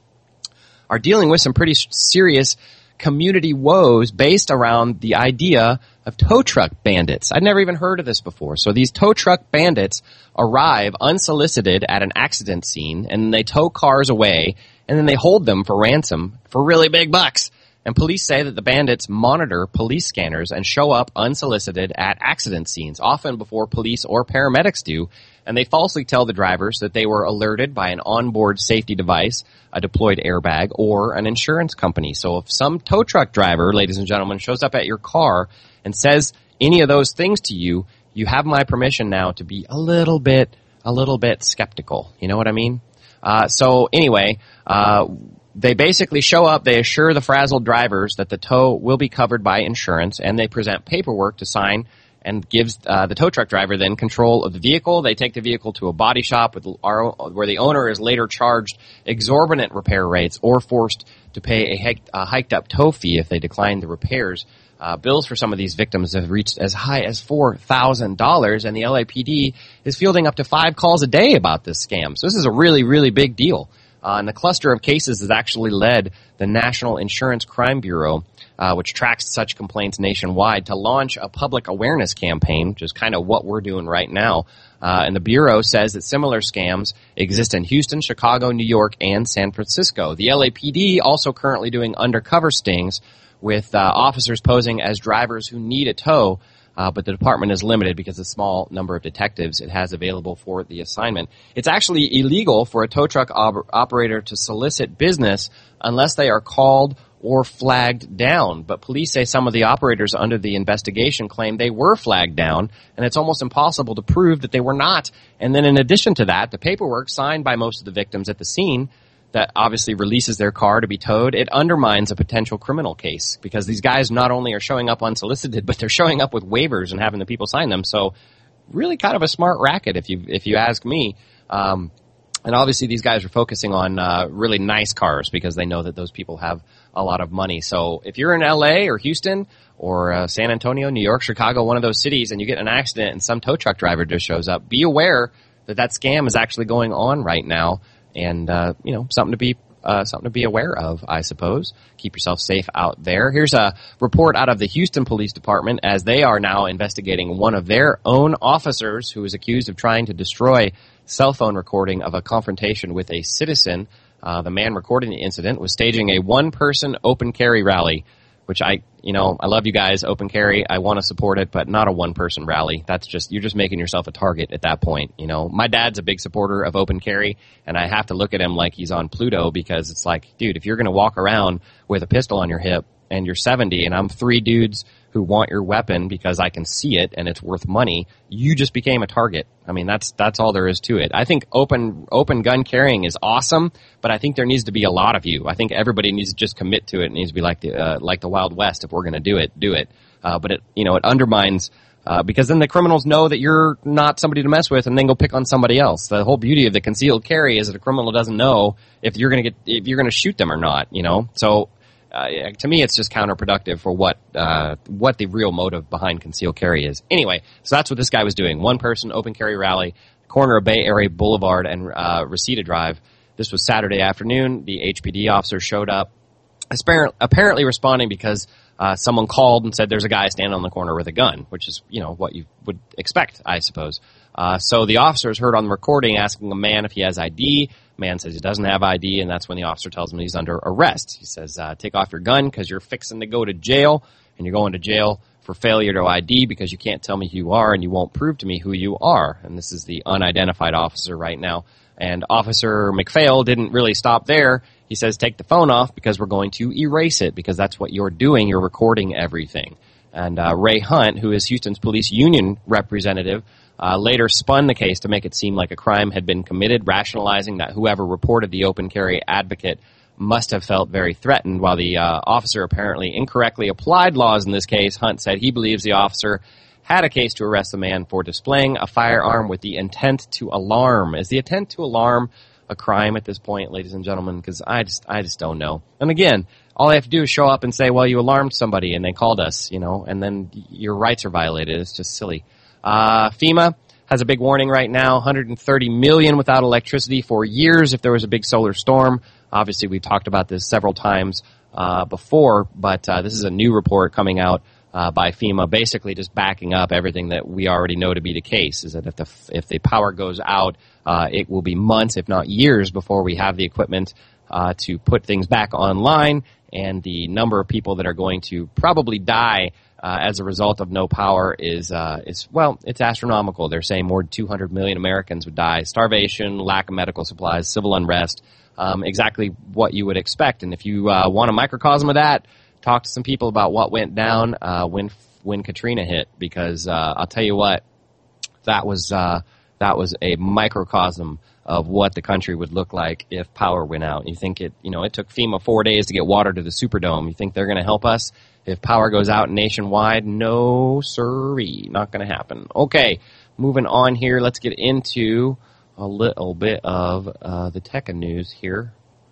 are dealing with some pretty serious community woes based around the idea of tow truck bandits. I'd never even heard of this before. So these tow truck bandits arrive unsolicited at an accident scene, and they tow cars away, and then they hold them for ransom for really big bucks. And police say that the bandits monitor police scanners and show up unsolicited at accident scenes, often before police or paramedics do, and they falsely tell the drivers that they were alerted by an onboard safety device, a deployed airbag, or an insurance company. So if some tow truck driver, ladies and gentlemen, shows up at your car and says any of those things to you, you have my permission now to be a little bit, a little bit skeptical. You know what I mean? Uh, so anyway, uh, they basically show up, they assure the frazzled drivers that the tow will be covered by insurance, and they present paperwork to sign and gives uh, the tow truck driver then control of the vehicle. They take the vehicle to a body shop with our, where the owner is later charged exorbitant repair rates or forced to pay a, hiked, a hiked-up tow fee if they decline the repairs. Uh, bills for some of these victims have reached as high as four thousand dollars, and the L A P D is fielding up to five calls a day about this scam. So this is a really, really big deal. Uh, and the cluster of cases has actually led the National Insurance Crime Bureau, uh, which tracks such complaints nationwide, to launch a public awareness campaign, which is kind of what we're doing right now. Uh, and the Bureau says that similar scams exist in Houston, Chicago, New York, and San Francisco. The L A P D also currently doing undercover stings with uh, officers posing as drivers who need a tow, uh, but the department is limited because of the small number of detectives it has available for the assignment. It's actually illegal for a tow truck op- operator to solicit business unless they are called or flagged down. But police say some of the operators under the investigation claim they were flagged down, and it's almost impossible to prove that they were not. And then in addition to that, the paperwork signed by most of the victims at the scene that obviously releases their car to be towed, it undermines a potential criminal case because these guys not only are showing up unsolicited, but they're showing up with waivers and having the people sign them. So really kind of a smart racket if you if you ask me. Um, and obviously these guys are focusing on uh, really nice cars because they know that those people have a lot of money. So if you're in L A or Houston or uh, San Antonio, New York, Chicago, one of those cities, and you get in an accident and some tow truck driver just shows up, be aware that that scam is actually going on right now. And, uh, you know, something to be, uh, something to be aware of, I suppose. Keep yourself safe out there. Here's a report out of the Houston Police Department as they are now investigating one of their own officers who is accused of trying to destroy cell phone recording of a confrontation with a citizen. Uh, the man recording the incident was staging a one-person open carry rally, which I, you know, I love you guys, open carry. I want to support it, but not a one-person rally. That's just, you're just making yourself a target at that point, you know. My dad's a big supporter of open carry, and I have to look at him like he's on Pluto because it's like, dude, if you're going to walk around with a pistol on your hip and you're seventy and I'm three dudes who want your weapon because I can see it and it's worth money, you just became a target. I mean, that's that's all there is to it. I think open open gun carrying is awesome, but I think there needs to be a lot of you. I think everybody needs to just commit to it. It needs to be like the uh, like the Wild West. If we're going to do it, do it. Uh, but it you know it undermines uh, because then the criminals know that you're not somebody to mess with, and then go pick on somebody else. The whole beauty of the concealed carry is that a criminal doesn't know if you're going to get if you're going to shoot them or not. You know, so. Uh, to me, it's just counterproductive for what uh, what the real motive behind concealed carry is. Anyway, so that's what this guy was doing. One person, open carry rally, corner of Bay Area Boulevard and uh, Reseda Drive. This was Saturday afternoon. The H P D officer showed up, apparently responding because uh, someone called and said there's a guy standing on the corner with a gun, which is, you know, what you would expect, I suppose. Uh, so the officer is heard on the recording asking a man if he has I D. Man says he doesn't have I D, and that's when the officer tells him he's under arrest. He says, uh, take off your gun because you're fixing to go to jail, and you're going to jail for failure to I D because you can't tell me who you are and you won't prove to me who you are. And this is the unidentified officer right now. And Officer McPhail didn't really stop there. He says, take the phone off because we're going to erase it because that's what you're doing. You're recording everything. And uh, Ray Hunt, who is Houston's police union representative, Uh, later spun the case to make it seem like a crime had been committed, rationalizing that whoever reported the open carry advocate must have felt very threatened. While the uh, officer apparently incorrectly applied laws in this case, Hunt said he believes the officer had a case to arrest the man for displaying a firearm with the intent to alarm. Is the intent to alarm a crime at this point, ladies and gentlemen? Because I just, I just don't know. And again, all I have to do is show up and say, well, you alarmed somebody and they called us, you know, and then your rights are violated. It's just silly. Uh, FEMA has a big warning right now, one hundred thirty million without electricity for years if there was a big solar storm. Obviously, we've talked about this several times uh, before, but uh, this is a new report coming out uh, by FEMA, basically just backing up everything that we already know to be the case, is that if the, if the power goes out, uh, it will be months, if not years, before we have the equipment uh, to put things back online, and the number of people that are going to probably die Uh, as a result of no power is, uh, is, well, it's astronomical. They're saying more than two hundred million Americans would die. Starvation, lack of medical supplies, civil unrest, um, exactly what you would expect. And if you uh, want a microcosm of that, talk to some people about what went down uh, when when Katrina hit, because uh, I'll tell you what, that was uh, that was a microcosm of what the country would look like if power went out. You think it, you know, it took FEMA four days to get water to the Superdome. You think they're going to help us if power goes out nationwide? No, sirree, not going to happen. Okay, moving on here. Let's get into a little bit of uh, the tech news here.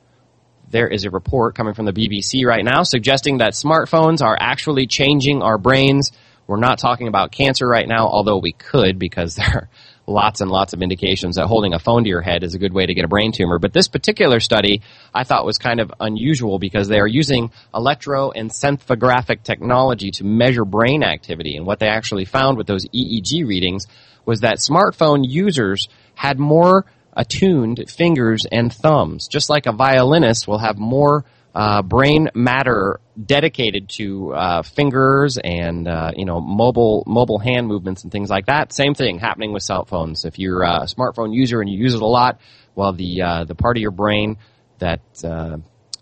There is a report coming from the B B C right now suggesting that smartphones are actually changing our brains. We're not talking about cancer right now, although we could, because there are lots and lots of indications that holding a phone to your head is a good way to get a brain tumor. But this particular study I thought was kind of unusual because they are using electroencephalographic technology to measure brain activity. And what they actually found with those E E G readings was that smartphone users had more attuned fingers and thumbs. Just like a violinist will have more Uh, brain matter dedicated to uh, fingers and uh, you know mobile mobile hand movements and things like that. Same thing happening with cell phones. If you're uh, a smartphone user and you use it a lot, well, the uh, the part of your brain that uh,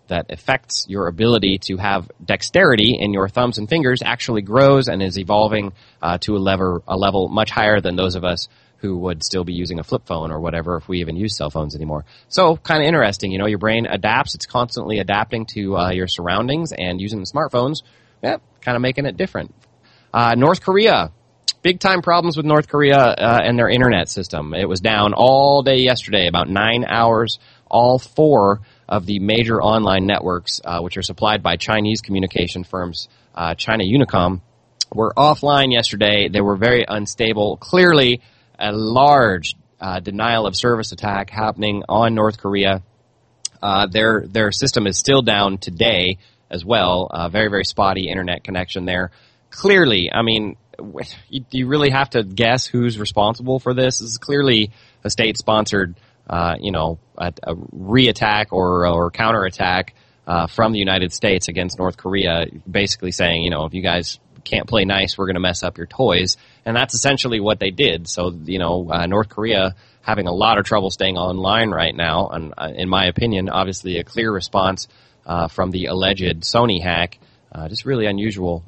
that affects your ability to have dexterity in your thumbs and fingers actually grows and is evolving uh, to a level, a level much higher than those of us who would still be using a flip phone or whatever if we even use cell phones anymore. So kind of interesting. You know, your brain adapts. It's constantly adapting to uh, your surroundings, and using the smartphones, yeah, kind of making it different. Uh, North Korea. Big time problems with North Korea uh, and their internet system. It was down all day yesterday, about nine hours. All four of the major online networks, uh, which are supplied by Chinese communication firms, uh, China Unicom, were offline yesterday. They were very unstable. Clearly, a large uh, denial of service attack happening on North Korea. Uh, their their system is still down today as well. Uh, very, very spotty internet connection there. Clearly, I mean, do you really have to guess who's responsible for this? This is clearly a state-sponsored, uh, you know, a, a re-attack or, or counter-attack uh, from the United States against North Korea, basically saying, you know, if you guys can't play nice, we're going to mess up your toys. And that's essentially what they did. So, you know, uh, North Korea having a lot of trouble staying online right now, and uh, in my opinion, obviously a clear response uh, from the alleged Sony hack. Uh, just really unusual.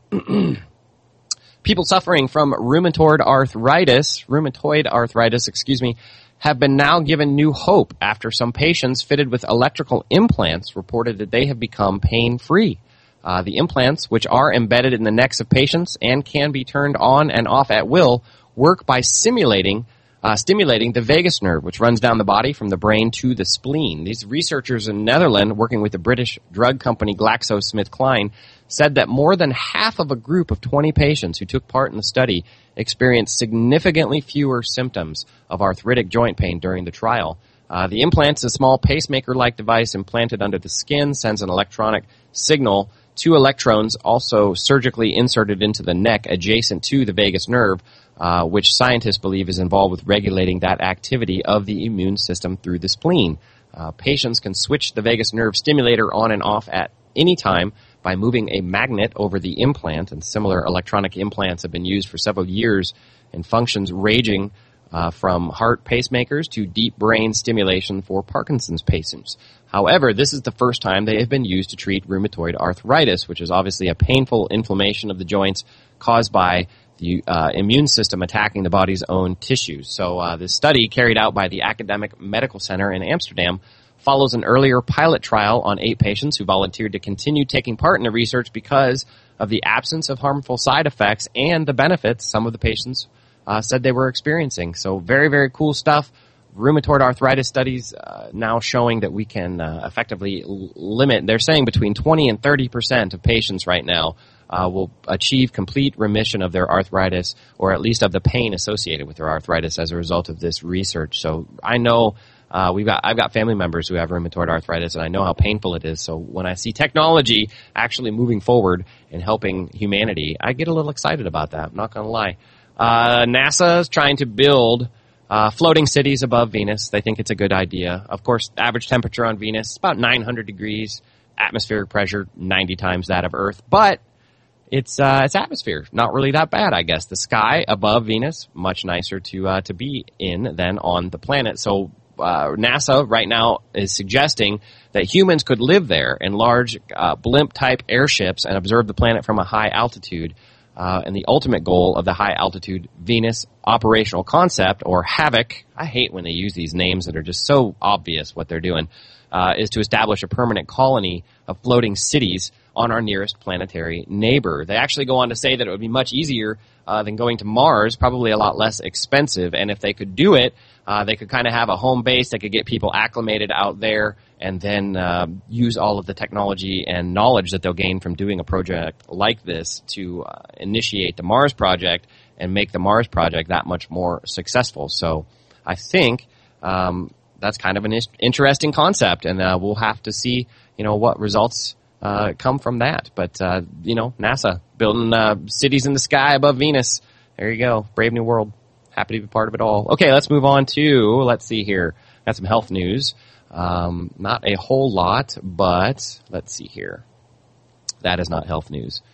People suffering from rheumatoid arthritis, rheumatoid arthritis, excuse me, have been now given new hope after some patients fitted with electrical implants reported that they have become pain-free. Uh, the implants, which are embedded in the necks of patients and can be turned on and off at will, work by simulating, uh, stimulating the vagus nerve, which runs down the body from the brain to the spleen. These researchers in Netherlands, working with the British drug company GlaxoSmithKline, said that more than half of a group of twenty patients who took part in the study experienced significantly fewer symptoms of arthritic joint pain during the trial. Uh, the implant is a small pacemaker-like device implanted under the skin, sends an electronic signal. Two electrodes also surgically inserted into the neck adjacent to the vagus nerve, uh, which scientists believe is involved with regulating that activity of the immune system through the spleen. Uh, patients can switch the vagus nerve stimulator on and off at any time by moving a magnet over the implant, and similar electronic implants have been used for several years in functions ranging uh, from heart pacemakers to deep brain stimulation for Parkinson's patients. However, this is the first time they have been used to treat rheumatoid arthritis, which is obviously a painful inflammation of the joints caused by the uh, immune system attacking the body's own tissues. So uh, this study, carried out by the Academic Medical Center in Amsterdam, follows an earlier pilot trial on eight patients who volunteered to continue taking part in the research because of the absence of harmful side effects and the benefits some of the patients uh, said they were experiencing. So very, very cool stuff. Rheumatoid arthritis studies uh, now showing that we can uh, effectively l- limit, they're saying between twenty and thirty percent of patients right now uh, will achieve complete remission of their arthritis, or at least of the pain associated with their arthritis as a result of this research. So I know Uh, we've got, I've got family members who have rheumatoid arthritis, and I know how painful it is. So when I see technology actually moving forward and helping humanity, I get a little excited about that. I'm not going to lie. Uh, NASA is trying to build uh, floating cities above Venus. They think it's a good idea. Of course, average temperature on Venus is about nine hundred degrees, atmospheric pressure ninety times that of Earth, but it's uh, it's atmosphere, not really that bad, I guess. The sky above Venus, much nicer to uh, to be in than on the planet. So Uh, NASA right now is suggesting that humans could live there in large uh, blimp-type airships and observe the planet from a high altitude. Uh, and the ultimate goal of the high-altitude Venus operational concept, or HAVOC, I hate when they use these names that are just so obvious what they're doing, uh, is to establish a permanent colony of floating cities on our nearest planetary neighbor. They actually go on to say that it would be much easier uh, than going to Mars, probably a lot less expensive. And if they could do it, uh, they could kind of have a home base. They could get people acclimated out there and then uh, use all of the technology and knowledge that they'll gain from doing a project like this to uh, initiate the Mars project and make the Mars project that much more successful. So I think um, that's kind of an is- interesting concept, and uh, we'll have to see, you know, what results Uh, come from that. But, uh, you know, NASA building uh, cities in the sky above Venus. There you go. Brave new world. Happy to be part of it all. Okay, let's move on to, let's see here. Got some health news. Um, not a whole lot, but let's see here. That is not health news.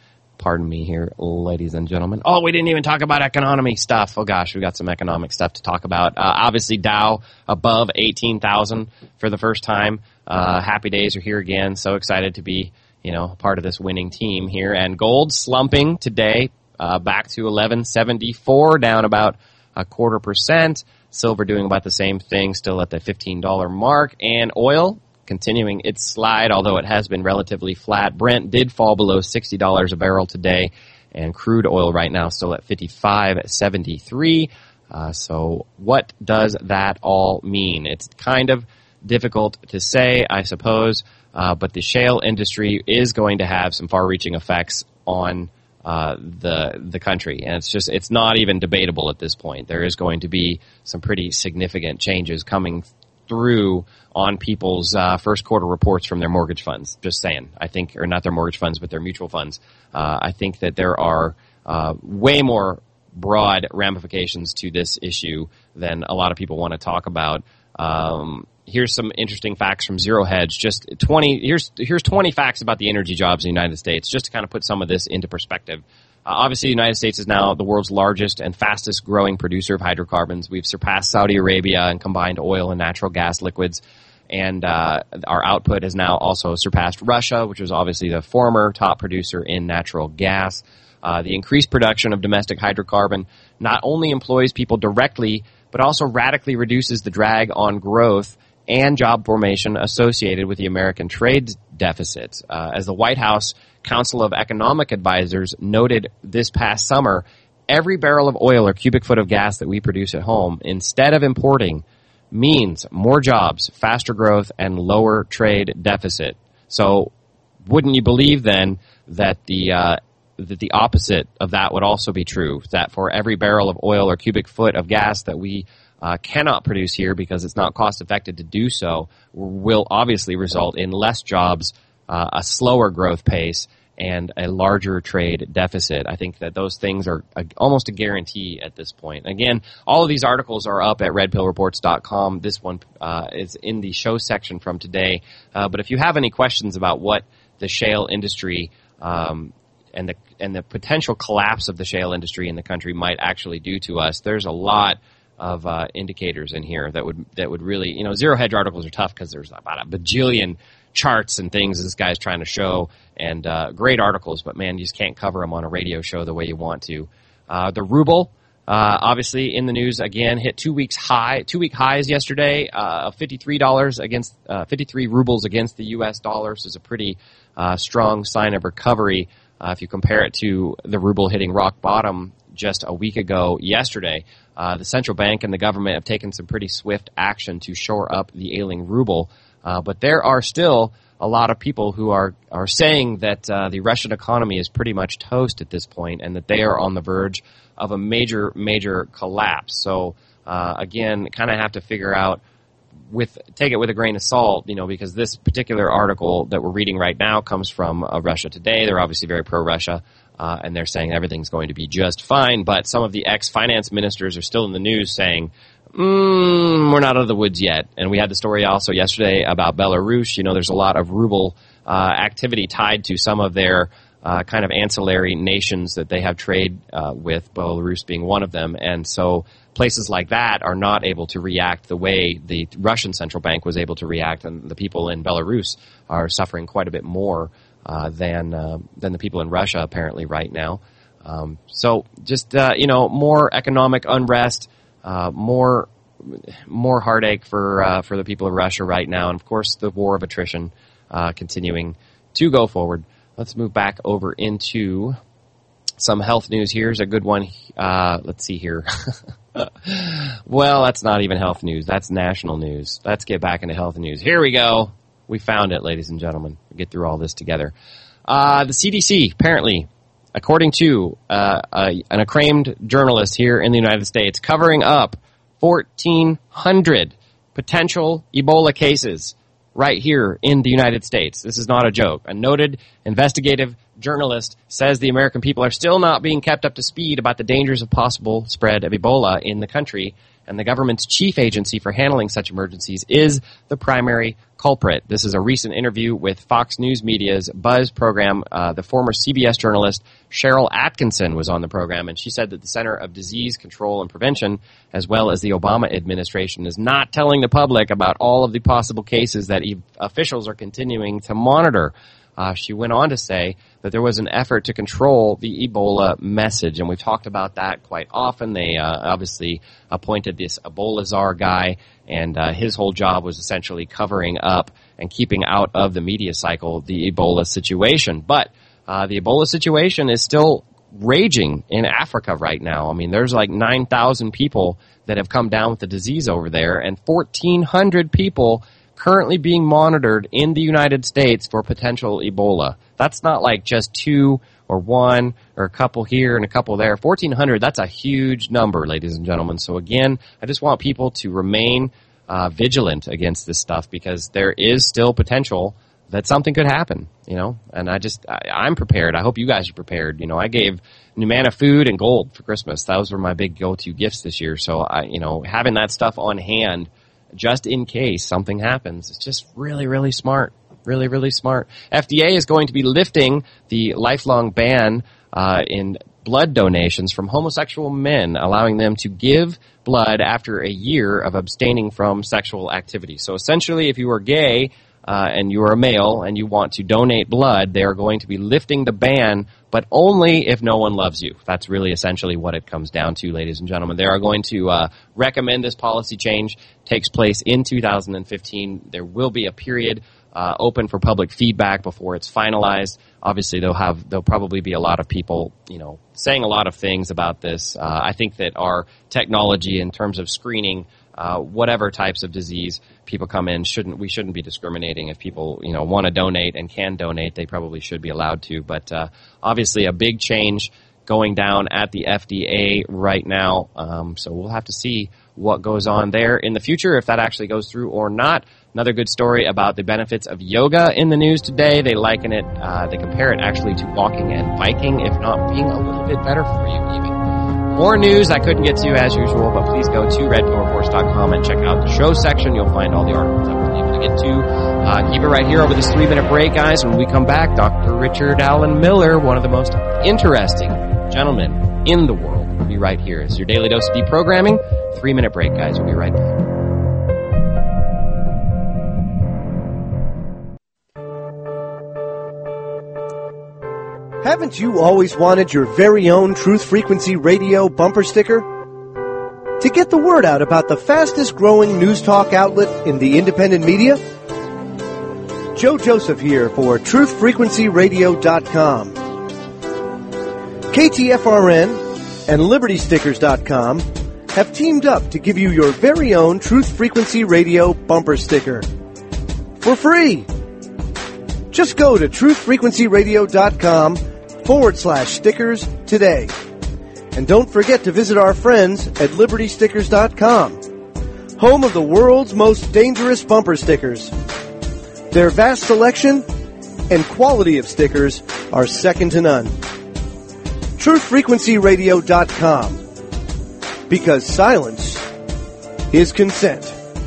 Pardon me here, ladies and gentlemen. Oh, we didn't even talk about economy stuff. Oh, gosh, we got some economic stuff to talk about. Uh, obviously, Dow above eighteen thousand for the first time. Uh, happy days are here again. So excited to be, you know, part of this winning team here. And gold slumping today, uh, back to eleven seventy-four, down about a quarter percent. Silver doing about the same thing, still at the fifteen dollars mark. And oil continuing its slide, although it has been relatively flat. Brent did fall below sixty dollars a barrel today, and crude oil right now still at fifty-five seventy-three. Uh, so what does that all mean? It's kind of difficult to say, I suppose, uh, but the shale industry is going to have some far-reaching effects on uh, the the country, and it's just it's not even debatable at this point. There is going to be some pretty significant changes coming through on people's uh, first quarter reports from their mortgage funds. Just saying, I think, or not their mortgage funds, but their mutual funds. Uh, I think that there are uh, way more broad ramifications to this issue than a lot of people want to talk about. Um, here's some interesting facts from Zero Hedge. Just twenty. Here's here's twenty facts about the energy jobs in the United States, just to kind of put some of this into perspective. Uh, obviously, the United States is now the world's largest and fastest growing producer of hydrocarbons. We've surpassed Saudi Arabia in combined oil and natural gas liquids. And uh, our output has now also surpassed Russia, which was obviously the former top producer in natural gas. Uh, the increased production of domestic hydrocarbon not only employs people directly, but also radically reduces the drag on growth and job formation associated with the American trade deficit. Uh, as the White House Council of Economic Advisors noted this past summer, every barrel of oil or cubic foot of gas that we produce at home, instead of importing, means more jobs, faster growth, and lower trade deficit. So wouldn't you believe then that the uh, that the opposite of that would also be true, that for every barrel of oil or cubic foot of gas that we uh, cannot produce here because it's not cost effective to do so, will obviously result in less jobs, uh, a slower growth pace, and a larger trade deficit. I think that those things are a, almost a guarantee at this point. Again, all of these articles are up at red pill reports dot com. This one uh, is in the show section from today. Uh, but if you have any questions about what the shale industry um, and the and the potential collapse of the shale industry in the country might actually do to us, there's a lot of uh, indicators in here that would that would really, you know, Zero Hedge articles are tough because there's about a bajillion charts and things this guy's trying to show, and uh, great articles, but man, you just can't cover them on a radio show the way you want to. Uh, the ruble, uh, obviously in the news again, hit two weeks high, two week highs yesterday uh, of fifty-three dollars against uh, fifty-three rubles against the U S dollar. So it's a pretty uh, strong sign of recovery uh, if you compare it to the ruble hitting rock bottom just a week ago yesterday. Uh, the central bank and the government have taken some pretty swift action to shore up the ailing ruble. Uh, but there are still a lot of people who are, are saying that uh, the Russian economy is pretty much toast at this point and that they are on the verge of a major, major collapse. So, uh, again, kind of have to figure out, with take it with a grain of salt, you know, because this particular article that we're reading right now comes from uh, Russia Today. They're obviously very pro-Russia, uh, and they're saying everything's going to be just fine. But some of the ex-finance ministers are still in the news saying, Mm, we're not out of the woods yet. And we had the story also yesterday about Belarus. You know, there's a lot of ruble uh, activity tied to some of their uh, kind of ancillary nations that they have trade uh, with, Belarus being one of them. And so places like that are not able to react the way the Russian central bank was able to react, and the people in Belarus are suffering quite a bit more uh, than uh, than the people in Russia apparently right now. Um, so just, uh, you know, more economic unrest. Uh, more, more heartache for uh, for the people of Russia right now, and of course the war of attrition uh, continuing to go forward. Let's move back over into some health news. Here's a good one. Uh, let's see here. Well, that's not even health news. That's national news. Let's get back into health news. Here we go. We found it, ladies and gentlemen. We'll get through all this together. Uh, the C D C apparently, according to uh, a, an acclaimed journalist here in the United States, covering up fourteen hundred potential Ebola cases right here in the United States. This is not a joke. A noted investigative journalist says the American people are still not being kept up to speed about the dangers of possible spread of Ebola in the country, and the government's chief agency for handling such emergencies is the primary culprit. This is a recent interview with Fox News Media's Buzz program. Uh, the former C B S journalist Cheryl Atkinson was on the program, and she said that the Center of Disease Control and Prevention, as well as the Obama administration, is not telling the public about all of the possible cases that e- officials are continuing to monitor. Uh, she went on to say that there was an effort to control the Ebola message, and we've talked about that quite often. They uh, obviously appointed this Ebola czar guy, and uh, his whole job was essentially covering up and keeping out of the media cycle the Ebola situation. But uh, the Ebola situation is still raging in Africa right now. I mean, there's like nine thousand people that have come down with the disease over there, and fourteen hundred people currently being monitored in the United States for potential Ebola. That's not like just two or one or a couple here and a couple there. fourteen hundred, that's a huge number, ladies and gentlemen. So again, I just want people to remain uh, vigilant against this stuff, because there is still potential that something could happen, you know, and I just, I, I'm prepared. I hope you guys are prepared. You know, I gave Numanna food and gold for Christmas. Those were my big go-to gifts this year. So I, you know, having that stuff on hand just in case something happens, it's just really, really smart. Really, really smart. F D A is going to be lifting the lifelong ban uh, in blood donations from homosexual men, allowing them to give blood after a year of abstaining from sexual activity. So essentially, if you are gay uh, and you are a male and you want to donate blood, they are going to be lifting the ban, but only if no one loves you. That's really essentially what it comes down to, ladies and gentlemen. They are going to uh, recommend this policy change takes place in two thousand fifteen. There will be a period uh, open for public feedback before it's finalized. Obviously, they'll have there'll probably be a lot of people, you know, saying a lot of things about this. Uh, I think that our technology in terms of screening uh, whatever types of disease people come in, shouldn't we shouldn't be discriminating. If people, you know, want to donate and can donate, they probably should be allowed to. But uh, obviously, a big change going down at the F D A right now. Um, so we'll have to see what goes on there in the future, if that actually goes through or not. Another good story about the benefits of yoga in the news today. They liken it, uh, they compare it actually to walking and biking, if not being a little bit better for you even. More news I couldn't get to as usual, but please go to red pill reports dot com and check out the show section. You'll find all the articles I wasn't able to get to. Uh, keep it right here over this three-minute break, guys. When we come back, Doctor Richard Allen Miller, one of the most interesting gentlemen in the world, will be right here. It's your Daily Dose of Deprogramming. Three-minute break, guys. We'll be right back. Haven't you always wanted your very own Truth Frequency Radio bumper sticker? To get the word out about the fastest growing news talk outlet in the independent media? Joe Joseph here for truth frequency radio dot com. K T F R N and liberty stickers dot com have teamed up to give you your very own Truth Frequency Radio bumper sticker for free. Just go to truth frequency radio dot com forward slash stickers today. And don't forget to visit our friends at liberty stickers dot com, home of the world's most dangerous bumper stickers. Their vast selection and quality of stickers are second to none. truth frequency radio dot com, because silence is consent.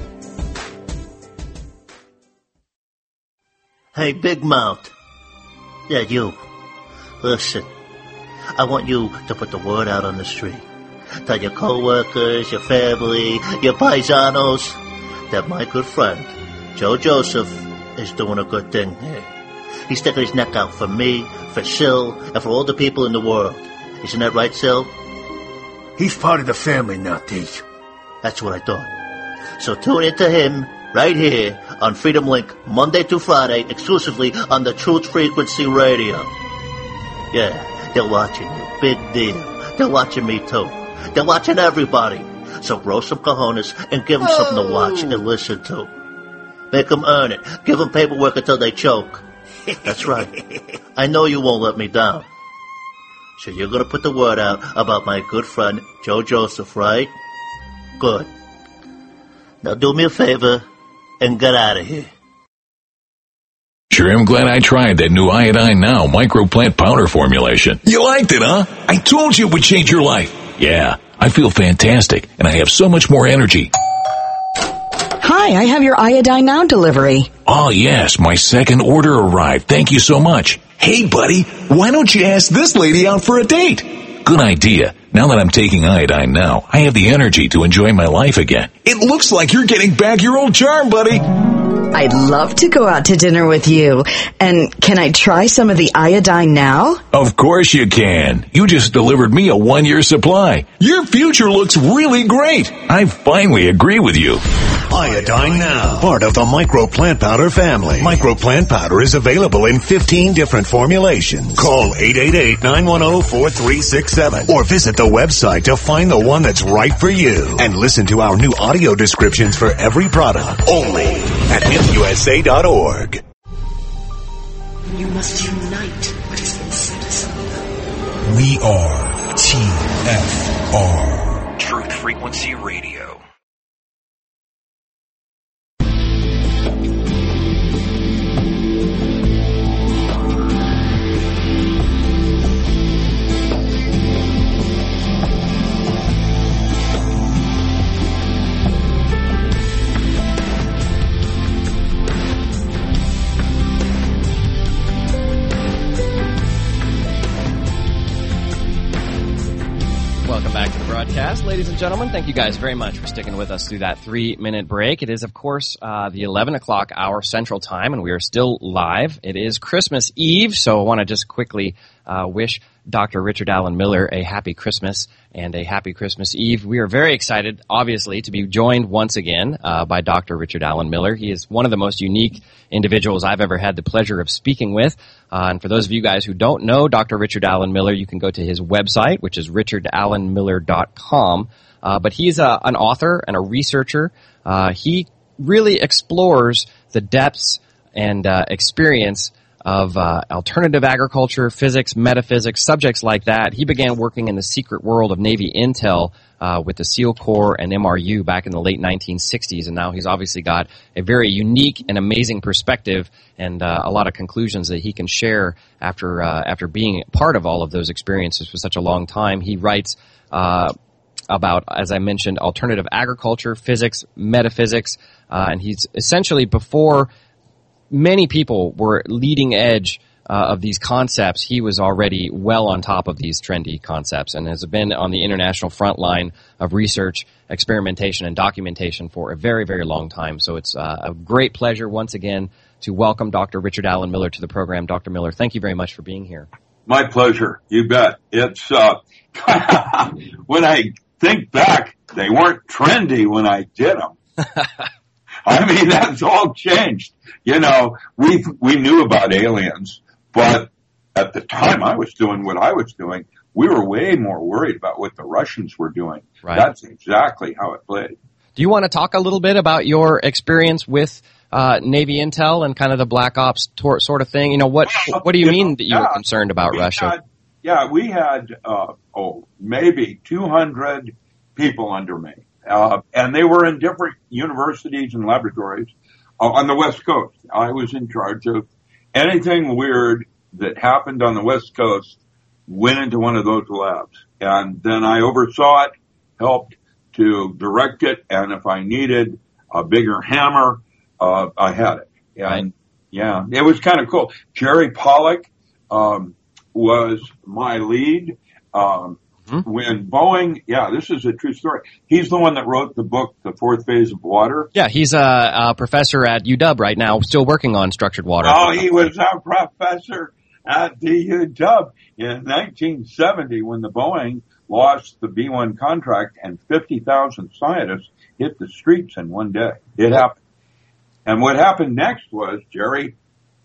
Hey, Big Mouth. Yeah, you. Listen, I want you to put the word out on the street. Tell your coworkers, your family, your paisanos that my good friend, Joe Joseph, is doing a good thing here. He's sticking his neck out for me, for Sil, and for all the people in the world. Isn't that right, Sil? He's part of the family now, Teach. That's what I thought. So tune into him right here on Freedom Link, Monday to Friday, exclusively on the Truth Frequency Radio. Yeah, they're watching you. Big deal. They're watching me, too. They're watching everybody. So grow some cojones and give them oh. something to watch and listen to. Make them earn it. Give them paperwork until they choke. That's right. I know you won't let me down. So you're going to put the word out about my good friend, Joe Joseph, right? Good. Now do me a favor and get out of here. Sure am glad I tried that new Iodine Now microplant powder formulation. You liked it, huh? I told you it would change your life. Yeah, I feel fantastic, and I have so much more energy. Hi, I have your Iodine Now delivery. Oh, yes, my second order arrived. Thank you so much. Hey, buddy, why don't you ask this lady out for a date? Good idea. Now that I'm taking Iodine Now, I have the energy to enjoy my life again. It looks like you're getting back your old charm, buddy. I'd love to go out to dinner with you. And can I try some of the Iodine Now? Of course you can. You just delivered me a one-year supply. Your future looks really great. I finally agree with you. Iodine Now, part of the Micro Plant Powder family. Micro Plant Powder is available in fifteen different formulations. Call eight eight eight, nine one zero, four three six seven or visit the website to find the one that's right for you. And listen to our new audio descriptions for every product only at M U S A dot org. You must unite what has been set asunder. We are T F R. Truth Frequency Radio. Welcome back to the broadcast, ladies and gentlemen. Thank you guys very much for sticking with us through that three-minute break. It is, of course, uh, the eleven o'clock hour Central Time, and we are still live. It is Christmas Eve, so I want to just quickly uh, wish Doctor Richard Allen Miller a happy Christmas and a happy Christmas Eve. We are very excited, obviously, to be joined once again uh, by Doctor Richard Allen Miller. He is one of the most unique individuals I've ever had the pleasure of speaking with. Uh, and for those of you guys who don't know Doctor Richard Allen Miller, you can go to his website, which is richard allen miller dot com. Uh, but he's a, an author and a researcher. Uh, he really explores the depths and uh, experience of uh, alternative agriculture, physics, metaphysics, subjects like that. He began working in the secret world of Navy intel uh, with the SEAL Corps and M R U back in the late nineteen sixties, and now he's obviously got a very unique and amazing perspective and uh, a lot of conclusions that he can share after uh, after being part of all of those experiences for such a long time. He writes uh, about, as I mentioned, alternative agriculture, physics, metaphysics, uh, and he's essentially, before many people were leading edge uh, of these concepts, he was already well on top of these trendy concepts and has been on the international front line of research, experimentation, and documentation for a very, very long time. So it's uh, a great pleasure once again to welcome Doctor Richard Allen Miller to the program. Doctor Miller, thank you very much for being here. My pleasure. You bet. It's uh, when I think back, they weren't trendy when I did them. I mean, that's all changed. You know, we we knew about aliens, but at the time I was doing what I was doing, we were way more worried about what the Russians were doing. Right. That's exactly how it played. Do you want to talk a little bit about your experience with uh, Navy intel and kind of the Black Ops tor- sort of thing? You know, what well, what do you, you mean know, that you yeah, were concerned about we Russia? Had, yeah, we had, uh, oh, maybe two hundred people under me. Uh, and they were in different universities and laboratories uh, on the West Coast. I was in charge of anything weird that happened on the West Coast went into one of those labs. And then I oversaw it, helped to direct it, and if I needed a bigger hammer, uh, I had it. And right. yeah, it was kind of cool. Jerry Pollack um, was my lead. Um Mm-hmm. When Boeing, yeah, this is a true story. He's the one that wrote the book, The Fourth Phase of Water. Yeah, he's a, a professor at U W right now, still working on structured water. Oh, he was a professor at the U W in nineteen seventy when the Boeing lost the B one contract and fifty thousand scientists hit the streets in one day. It happened. And what happened next was Jerry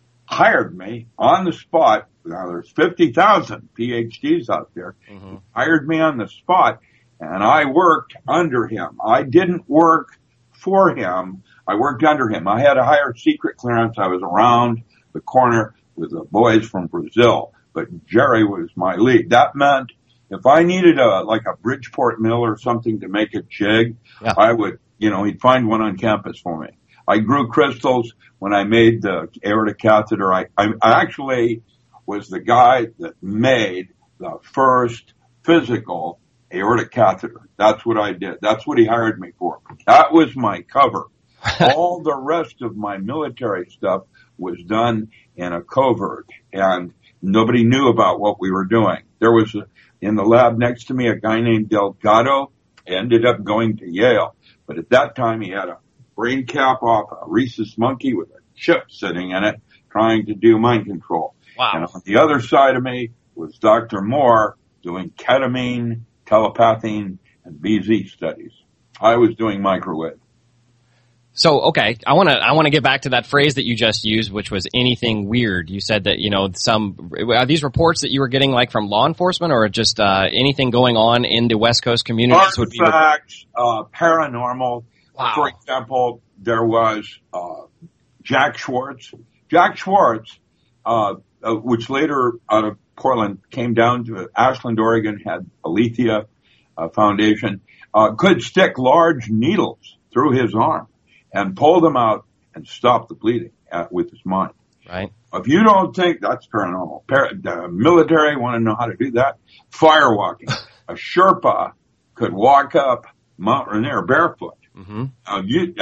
hired me on the spot. Now there's fifty thousand P H Ds out there. Mm-hmm. Hired me on the spot, and I worked under him. I didn't work for him. I worked under him. I had a higher secret clearance. I was around the corner with the boys from Brazil, but Jerry was my lead. That meant if I needed a, like a Bridgeport mill or something to make a jig, yeah. I would, you know, he'd find one on campus for me. I grew crystals when I made the aortic catheter. I, I, I actually was the guy that made the first physical aortic catheter. That's what I did. That's what he hired me for. That was my cover. All the rest of my military stuff was done in a covert, and nobody knew about what we were doing. There was a, in the lab next to me a guy named Delgado. He ended up going to Yale, but at that time he had a brain cap off a rhesus monkey with a chip sitting in it, trying to do mind control. Wow. And on the other side of me was Doctor Moore doing ketamine, telepathine, and B Z studies. I was doing microwave. So, okay, I want to I want to get back to that phrase that you just used, which was anything weird. You said that, you know, some are these reports that you were getting like from law enforcement, or just uh, anything going on in the West Coast communities? Artifacts, uh, paranormal. Wow. For example, there was uh, Jack Schwartz. Jack Schwartz, uh, uh, which later out of Portland came down to Ashland, Oregon, had Alethea uh, Foundation, uh, could stick large needles through his arm and pull them out and stop the bleeding uh, with his mind. Right. If you don't think that's paranormal, par- the military want to know how to do that. Firewalking. A Sherpa could walk up Mount Rainier barefoot. Mm-hmm. Uh, you,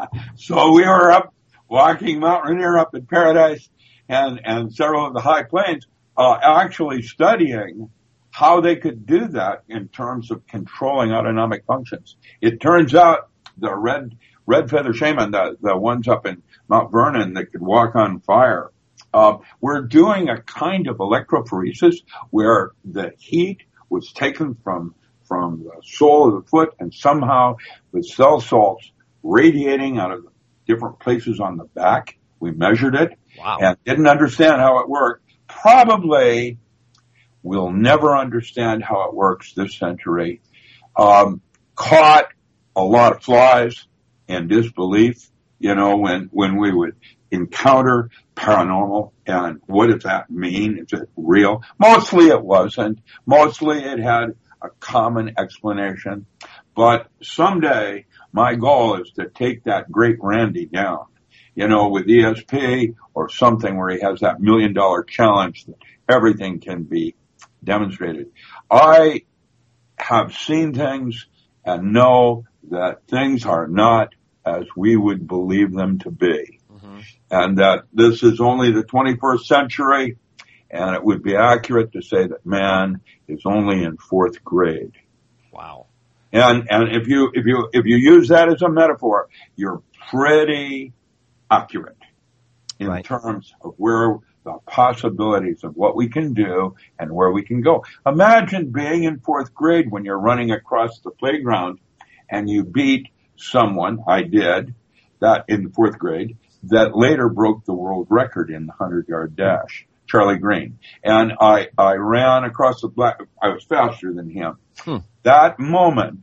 so we were up walking Mount Rainier up in Paradise and, and several of the high plains, uh, actually studying how they could do that in terms of controlling autonomic functions. It turns out the red Red Feather Shaman, the, the ones up in Mount Vernon that could walk on fire, uh, we're doing a kind of electrophoresis where the heat was taken from from the sole of the foot and somehow with cell salts radiating out of different places on the back. We measured it. Wow. And didn't understand how it worked. Probably we'll never understand how it works this century. Um, caught a lot of flies and disbelief, you know, when, when we would encounter paranormal and what does that mean? Is it real? Mostly it wasn't. Mostly it had a common explanation. But someday my goal is to take that great Randy down, you know, with E S P or something where he has that million dollar challenge that everything can be demonstrated. I have seen things and know that things are not as we would believe them to be. Mm-hmm. And that this is only the twenty-first century, and it would be accurate to say that man is only in fourth grade. Wow. And, and if you, if you, if you use that as a metaphor, you're pretty accurate in right. terms of where the possibilities of what we can do and where we can go. Imagine being in fourth grade when you're running across the playground and you beat someone, I did, that in the fourth grade, that later broke the world record in the hundred-yard dash, Charlie Green. And I, I ran across the black, I was faster than him. Hmm. That moment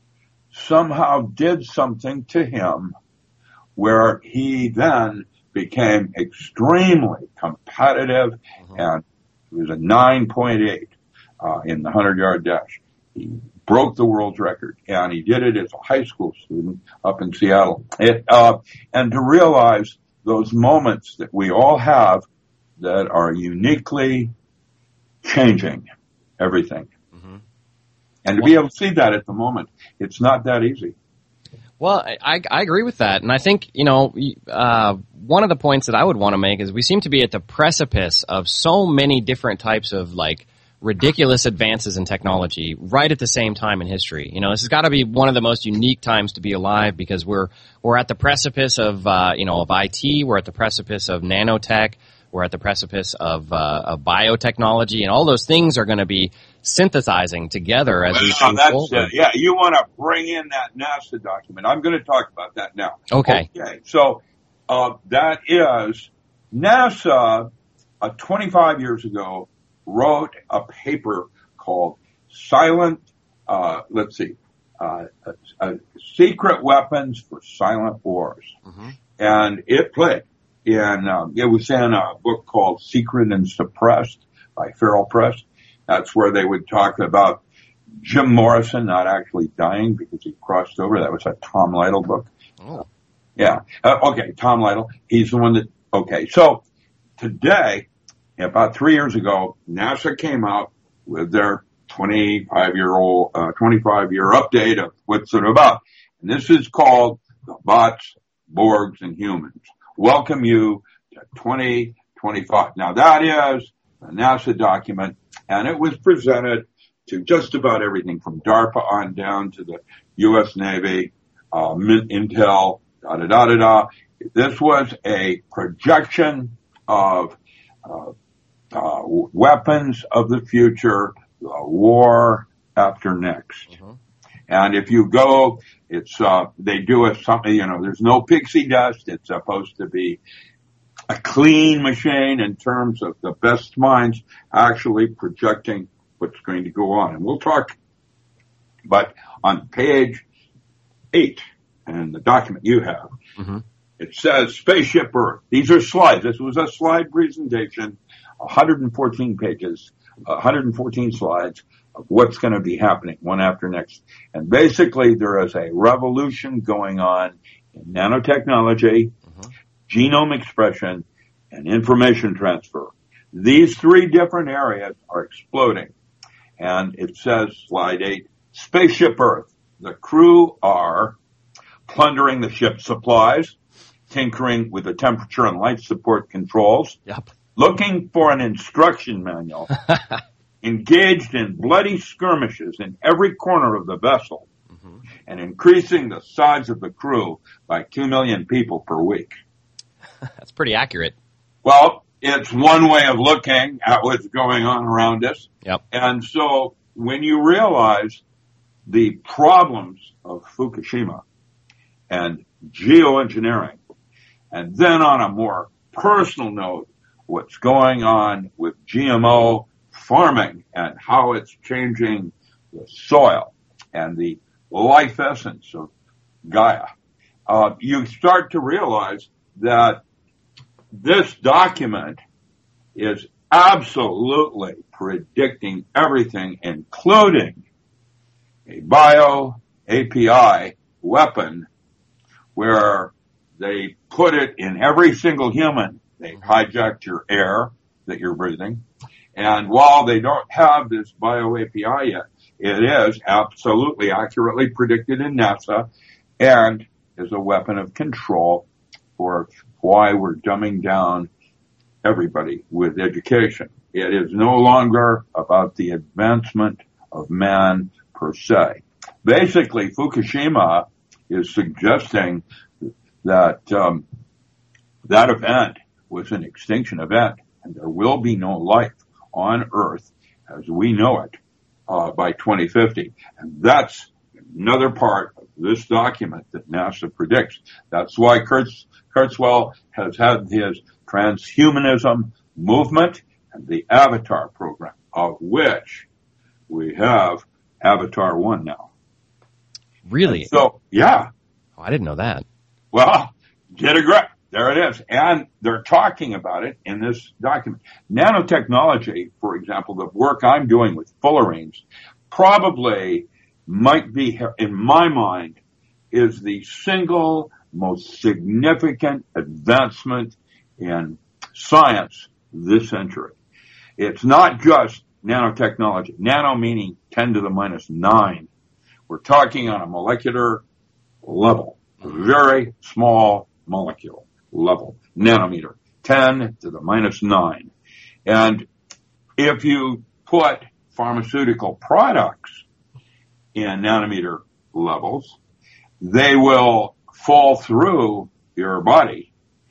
somehow did something to him where he then became extremely competitive, mm-hmm. and it was a nine point eight uh, in the hundred-yard dash. He broke the world's record, and he did it as a high school student up in Seattle. It, uh, and to realize those moments that we all have that are uniquely changing everything. Mm-hmm. And to well, be able to see that at the moment, it's not that easy. Well, I, I agree with that. And I think, you know, uh, one of the points that I would want to make is we seem to be at the precipice of so many different types of, like, ridiculous advances in technology right at the same time in history. You know, this has got to be one of the most unique times to be alive because we're we're at the precipice of uh, you know of I T, we're at the precipice of nanotech, we're at the precipice of, uh, of biotechnology, and all those things are going to be synthesizing together as well, we move forward. Uh, yeah, you want to bring in that NASA document. I'm going to talk about that now. Okay. Okay. So uh, that is NASA uh, twenty-five years ago wrote a paper called Silent, uh, let's see, uh, uh, uh, Secret Weapons for Silent Wars. Mm-hmm. And it played in, um, it was in a book called Secret and Suppressed by Feral Press. That's where they would talk about Jim Morrison not actually dying because he crossed over. That was a Tom Lytle book. Oh. Yeah. Uh, okay, Tom Lytle. He's the one that, okay. So today, about three years ago, NASA came out with their twenty-five year old, uh, twenty-five year update of what's it about. And this is called the Bots Borgs, and humans. Welcome you to twenty twenty-five. Now that is a NASA document, and it was presented to just about everything from DARPA on down to the U S Navy, uh, Intel, da da da da da. This was a projection of uh, uh, weapons of the future, the war after next. Mm-hmm. And if you go, it's uh, they do it something. You know, there's no pixie dust. It's supposed to be a clean machine in terms of the best minds actually projecting what's going to go on. And we'll talk, but on page eight in the document you have, mm-hmm. it says Spaceship Earth. These are slides. This was a slide presentation, one hundred fourteen pages, one hundred fourteen slides of what's going to be happening one after next. And basically there is a revolution going on in nanotechnology, mm-hmm. genome expression, and information transfer. These three different areas are exploding. And it says, slide eight, Spaceship Earth. The crew are plundering the ship's supplies, tinkering with the temperature and light support controls, yep. looking for an instruction manual, engaged in bloody skirmishes in every corner of the vessel, mm-hmm. and increasing the size of the crew by two million people per week. That's pretty accurate. Well, it's one way of looking at what's going on around us. Yep. And so when you realize the problems of Fukushima and geoengineering, and then on a more personal note, what's going on with G M O farming and how it's changing the soil and the life essence of Gaia, uh, you start to realize that this document is absolutely predicting everything, including a bio-A P I weapon where they put it in every single human. They hijacked your air that you're breathing. And while they don't have this bio-A P I yet, it is absolutely accurately predicted in NASA and is a weapon of control for why we're dumbing down everybody with education. It is no longer about the advancement of man per se. Basically, Fukushima is suggesting that um, that event was an extinction event, and there will be no life on Earth as we know it uh, by twenty fifty. And that's another part of this document that NASA predicts. That's why Kurtz, Kurzweil has had his transhumanism movement and the Avatar program, of which we have Avatar one now. Really? And so, yeah. Oh, I didn't know that. Well, get a grip. There it is. And they're talking about it in this document. Nanotechnology, for example, the work I'm doing with fullerenes, probably might be, in my mind, is the single most significant advancement in science this century. It's not just nanotechnology. Nano meaning ten to the minus nine. We're talking on a molecular level, a very small molecule level, nanometer, ten to the minus nine. And if you put pharmaceutical products in nanometer levels, they will fall through your body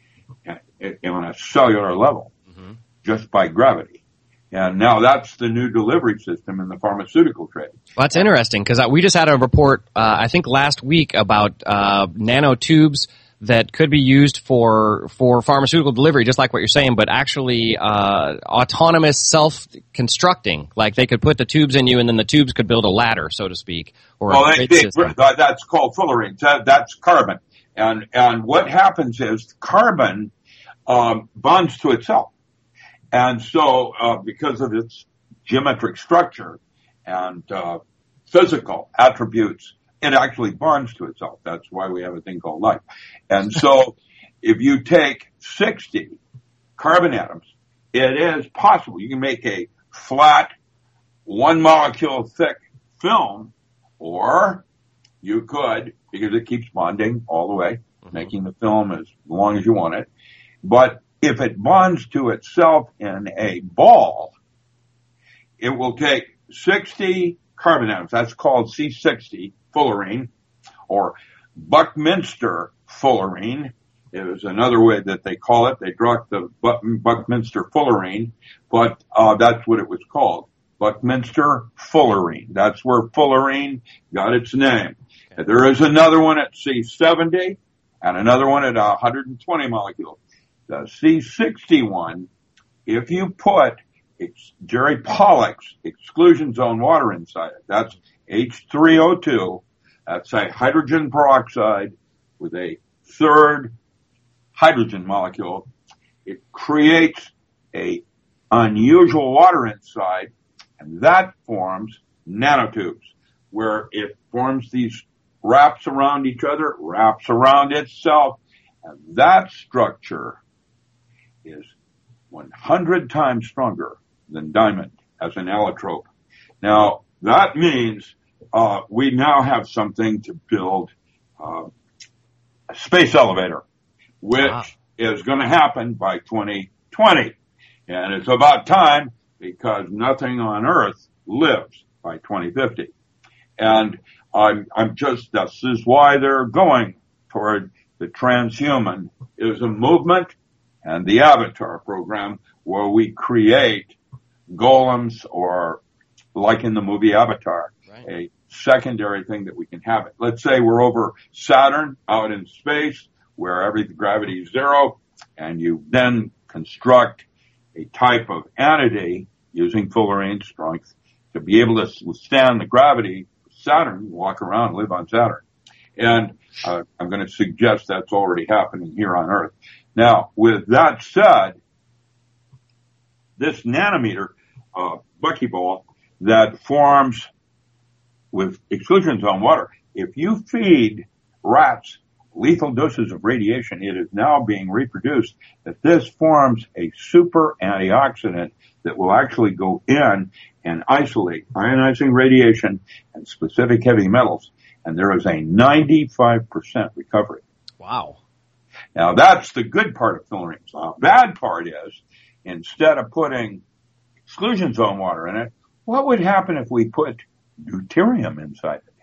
on a cellular level, mm-hmm. just by gravity. And now that's the new delivery system in the pharmaceutical trade. Well, that's interesting because we just had a report, uh, I think last week, about uh, nanotubes that could be used for for pharmaceutical delivery, just like what you're saying, but actually uh autonomous self-constructing. Like they could put the tubes in you, and then the tubes could build a ladder, so to speak. Or well, a they, they, that's called fullerenes. That, that's carbon. And and what happens is carbon um, bonds to itself. And so uh, because of its geometric structure and uh, physical attributes, it actually bonds to itself. That's why we have a thing called life. And so if you take sixty carbon atoms, it is possible. You can make a flat, one molecule thick film, or you could, because it keeps bonding all the way, mm-hmm. making the film as long as you want it. But if it bonds to itself in a ball, it will take sixty carbon atoms. That's called C sixty fullerene, or Buckminster fullerene is another way that they call it. They dropped the Buckminster fullerene, but uh, that's what it was called. Buckminster fullerene. That's where fullerene got its name. Okay. There is another one at C seventy and another one at one hundred twenty molecules. The C sixty-one, if you put it's Jerry Pollack's exclusion zone water inside it, that's H three O two. That's a hydrogen peroxide with a third hydrogen molecule. It creates a unusual water inside, and that forms nanotubes, where it forms these wraps around each other, wraps around itself, and that structure is one hundred times stronger than diamond as an allotrope. Now, that means uh, we now have something to build uh, a space elevator, which wow. is going to happen by twenty twenty. And it's about time, because nothing on Earth lives by twenty fifty. And I'm, I'm just, this is why they're going toward the transhuman, is a movement, and the Avatar program, where we create golems, or like in the movie Avatar, right. a secondary thing that we can have it. Let's say we're over Saturn, out in space, where every gravity is zero, and you then construct a type of entity using fullerene strength to be able to withstand the gravity of Saturn, walk around, live on Saturn. And uh, I'm going to suggest that's already happening here on Earth. Now, with that said, this nanometer uh, buckyball that forms with exclusion zone water, if you feed rats lethal doses of radiation, it is now being reproduced that this forms a super antioxidant that will actually go in and isolate ionizing radiation and specific heavy metals, and there is a ninety-five percent recovery. Wow. Now, that's the good part of fullerene. So the bad part is, instead of putting exclusion zone water in it, what would happen if we put deuterium inside it?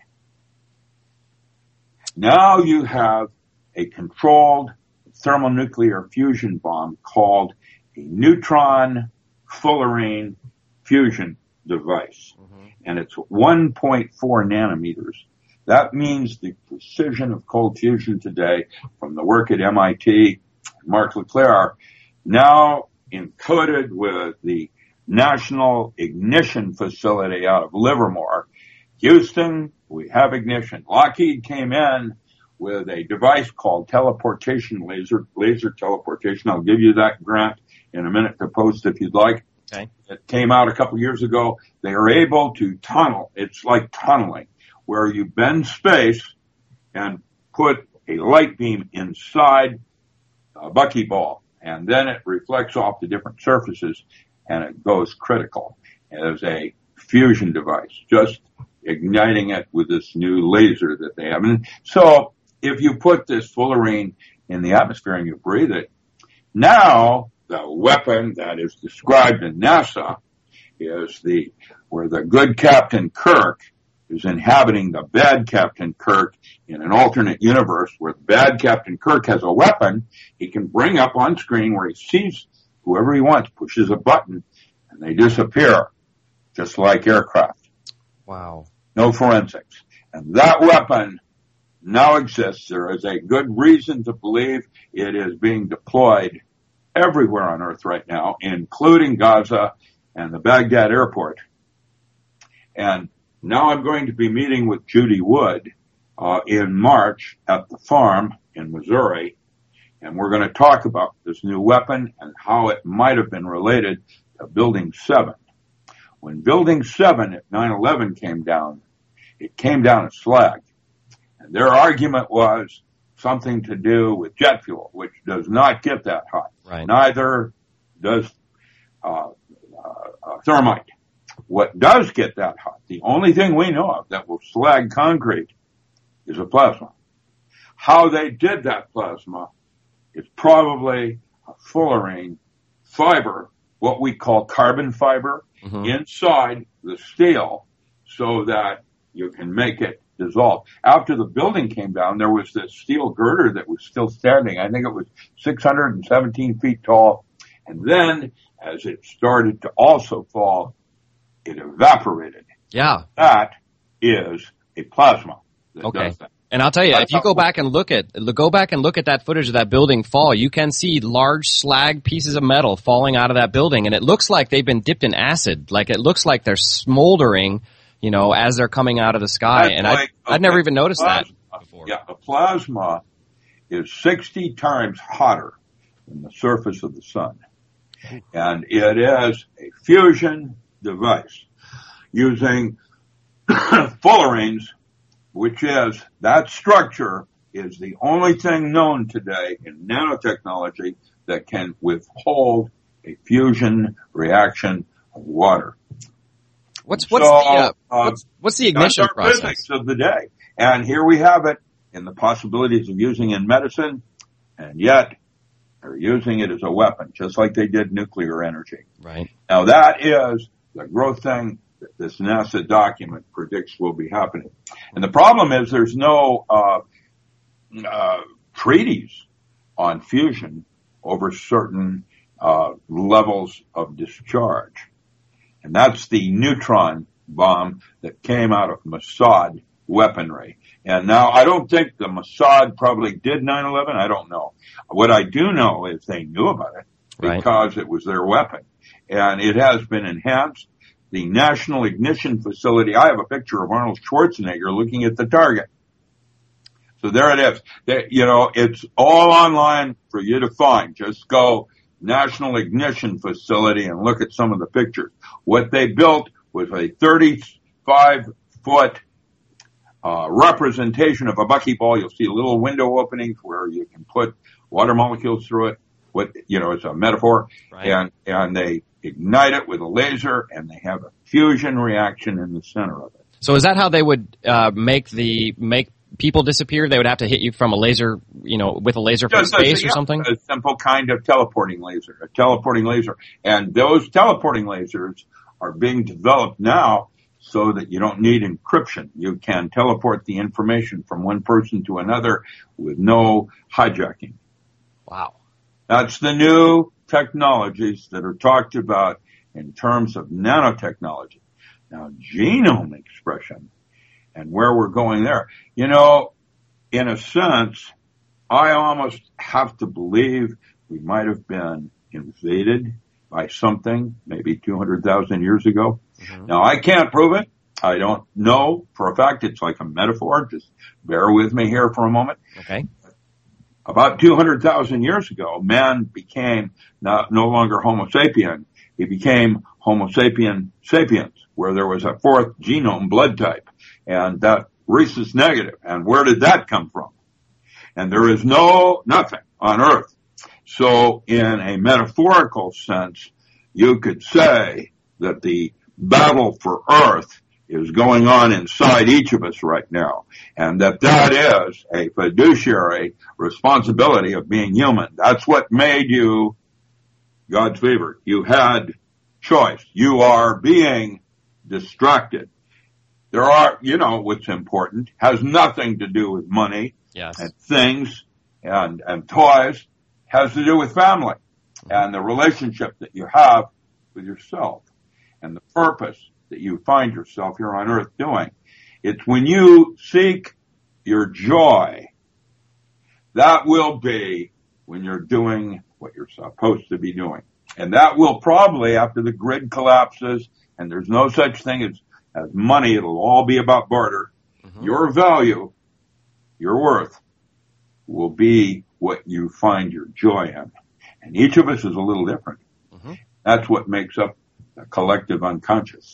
Now you have a controlled thermonuclear fusion bomb called a neutron fullerene fusion device. Mm-hmm. And it's one point four nanometers. That means the precision of cold fusion today, from the work at M I T, Mark Leclerc, now encoded with the National Ignition Facility out of Livermore. Houston, we have ignition. Lockheed came in with a device called teleportation laser, laser teleportation. I'll give you that grant in a minute to post if you'd like. Okay. It came out a couple years ago. They are able to tunnel. It's like tunneling, where you bend space and put a light beam inside a buckyball, and then it reflects off the different surfaces, and it goes critical as a fusion device, just igniting it with this new laser that they have. And so if you put this fullerene in the atmosphere and you breathe it, now the weapon that is described in NASA is the, where the good Captain Kirk is inhabiting the bad Captain Kirk in an alternate universe, where the bad Captain Kirk has a weapon he can bring up on screen, where he sees whoever he wants, pushes a button, and they disappear, just like aircraft. Wow. No forensics. And that weapon now exists. There is a good reason to believe it is being deployed everywhere on Earth right now, including Gaza and the Baghdad airport. And now I'm going to be meeting with Judy Wood uh, in March at the farm in Missouri, and we're going to talk about this new weapon and how it might have been related to Building seven. When Building seven at nine eleven came down, it came down as slag. And their argument was something to do with jet fuel, which does not get that hot. Right. Neither does uh, uh, thermite. What does get that hot, the only thing we know of that will slag concrete, is a plasma. how they did that plasma is probably a fullerene fiber, what we call carbon fiber, mm-hmm. inside the steel so that you can make it dissolve. After the building came down, there was this steel girder that was still standing. I think it was six hundred seventeen feet tall. And then as it started to also fall, it evaporated. Yeah. That is a plasma that okay. does that. And I'll tell you, if you go back and look at go back and look at that footage of that building fall, you can see large slag pieces of metal falling out of that building, and it looks like they've been dipped in acid. Like it looks like they're smoldering, you know, as they're coming out of the sky. That's and like, I, I'd okay, never even noticed plasma, that before. Yeah, a plasma is sixty times hotter than the surface of the sun, and it is a fusion device using fullerenes, which is, that structure is the only thing known today in nanotechnology that can withhold a fusion reaction of water. What's what's so, the uh, uh, what's, what's the ignition that's our process? Physics of the day, and here we have it in the possibilities of using in medicine, and yet they're using it as a weapon, just like they did nuclear energy. Right. Now that is the growth thing that this NASA document predicts will be happening. And the problem is there's no uh, uh, treaties on fusion over certain uh, levels of discharge. And that's the neutron bomb that came out of Mossad weaponry. And now I don't think the Mossad probably did nine eleven. I don't know. What I do know is they knew about it because right. it was their weapon. And it has been enhanced. The National Ignition Facility, I have a picture of Arnold Schwarzenegger looking at the target. So there it is. They, you know, it's all online for you to find. Just go National Ignition Facility and look at some of the pictures. What they built was a thirty-five foot uh, representation of a buckyball. You'll see little window openings where you can put water molecules through it. What, you know, it's a metaphor. Right. And, and they ignite it with a laser, and they have a fusion reaction in the center of it. So is that how they would uh, make the make people disappear? They would have to hit you from a laser, you know, with a laser from Just space a, or something? A simple kind of teleporting laser, a teleporting laser. And those teleporting lasers are being developed now so that you don't need encryption. You can teleport the information from one person to another with no hijacking. Wow. That's the new technologies that are talked about in terms of nanotechnology. Now, genome expression and where we're going there. You know, in a sense, I almost have to believe we might have been invaded by something maybe two hundred thousand years ago. Mm-hmm. Now, I can't prove it. I don't know for a fact. It's like a metaphor. Just bear with me here for a moment. Okay. About two hundred thousand years ago, man became not, no longer Homo sapien. He became Homo sapien sapiens, where there was a fourth genome blood type, and that rhesus negative. And where did that come from? And there is no, nothing on Earth. So in a metaphorical sense, you could say that the battle for Earth is going on inside each of us right now, and that that is a fiduciary responsibility of being human. That's what made you God's favorite. You had choice. You are being distracted. There are, you know, what's important has nothing to do with money yes. and things and, and toys, has to do with family and the relationship that you have with yourself and the purpose that you find yourself here on Earth doing. It's when you seek your joy, that will be when you're doing what you're supposed to be doing. And that will probably, after the grid collapses and there's no such thing as, as money, it'll all be about barter. Mm-hmm. Your value, your worth, will be what you find your joy in. And each of us is a little different. Mm-hmm. That's what makes up the collective unconscious.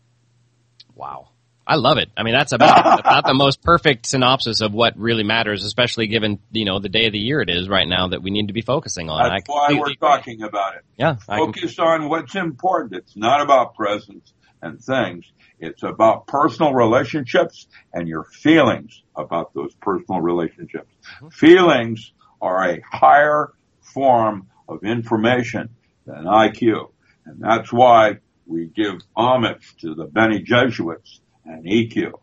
Wow. I love it. I mean, that's about, about the most perfect synopsis of what really matters, especially given, you know, the day of the year it is right now that we need to be focusing on. That's why we're talking about it. Yeah. Focus on what's important. It's not about presents. and things. It's about personal relationships and your feelings about those personal relationships. Mm-hmm. Feelings are a higher form of information than I Q. And that's why we give homage to the Bene Jesuits and E Q.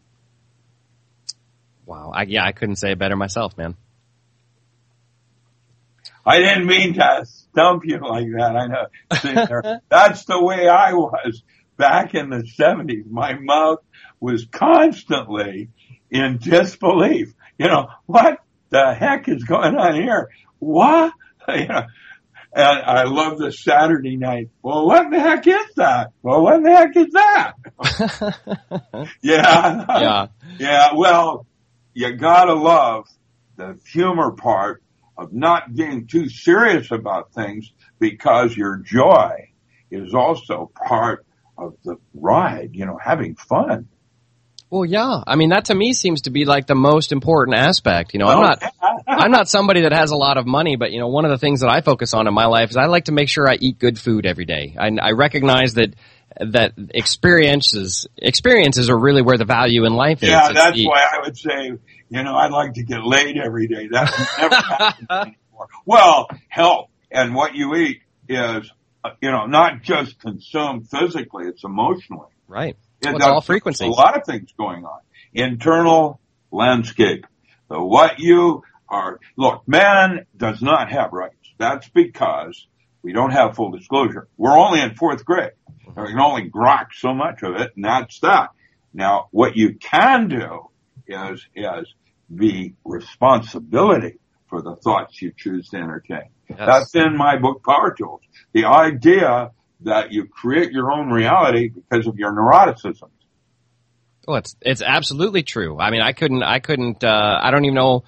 Wow. I, yeah, I couldn't say it better myself, man. I didn't mean to stump you like that. I know. See, there, that's the way I was back in the seventies. My mouth was constantly in disbelief. You know, what the heck is going on here? What? You know, and I love the Saturday night. Well, what the heck is that? Well, what the heck is that? yeah. Yeah. Yeah. Well, you gotta love the humor part of not being too serious about things, because your joy is also part of the ride, you know, having fun. Well, yeah. I mean, that to me seems to be like the most important aspect. You know, I'm not, I'm not somebody that has a lot of money, but you know, one of the things that I focus on in my life is I like to make sure I eat good food every day. I, I recognize that, that experiences, experiences are really where the value in life is. Yeah, that's why I would say, you know, I'd like to get laid every day. That's never happened anymore. Well, health and what you eat is, you know, not just consumed physically, it's emotionally. Right. It's all frequencies. A lot of things going on. Internal landscape. So what you are, look, man does not have rights. That's because we don't have full disclosure. We're only in fourth grade. Mm-hmm. We can only grok so much of it, and that's that. Now, what you can do is, is the responsibility for the thoughts you choose to entertain. Yes. That's in my book, Power Tools. The idea that you create your own reality because of your neuroticism. Well, it's it's absolutely true. I mean, I couldn't, I couldn't, uh, I don't even know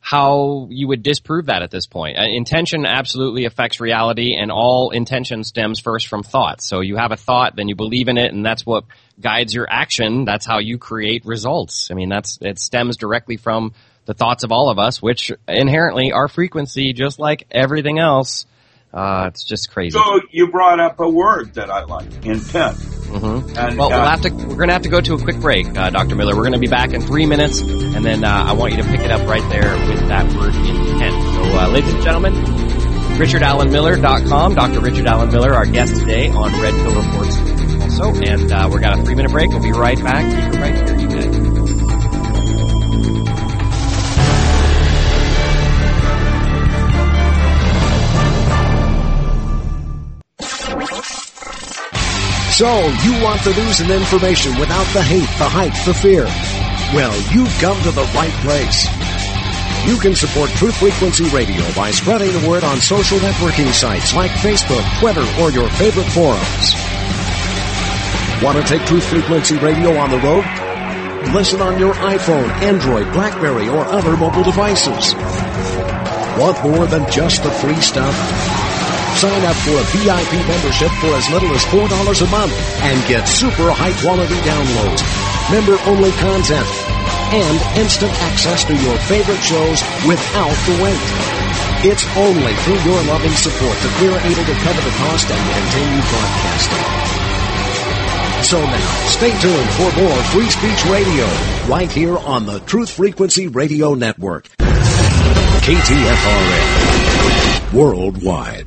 how you would disprove that at this point. Uh, intention absolutely affects reality, and all intention stems first from thought. So you have a thought, then you believe in it, and that's what guides your action. That's how you create results. I mean, that's it stems directly from the thoughts of all of us, which inherently are frequency, just like everything else. Uh, it's just crazy. So you brought up a word that I like, intent. Mm-hmm. And, well, uh, we'll have to, we're going to have to go to a quick break, uh, Doctor Miller. We're going to be back in three minutes, and then uh, I want you to pick it up right there with that word intent. So, uh, ladies and gentlemen, Richard Allen Miller dot com, Doctor Richard Allen Miller, our guest today on Red Pill Reports also. And uh, we're got a three-minute break. We'll be right back. Keep it right here, you guys. So, you want the news and information without the hate, the hype, the fear? Well, you've come to the right place. You can support Truth Frequency Radio by spreading the word on social networking sites like Facebook, Twitter, or your favorite forums. Want to take Truth Frequency Radio on the road? Listen on your iPhone, Android, BlackBerry, or other mobile devices. Want more than just the free stuff? Sign up for a V I P membership for as little as four dollars a month and get super high-quality downloads, member-only content, and instant access to your favorite shows without the wait. It's only through your loving support that we're able to cover the cost and continue broadcasting. So now, stay tuned for more Free Speech Radio right here on the Truth Frequency Radio Network. K T F R A, worldwide.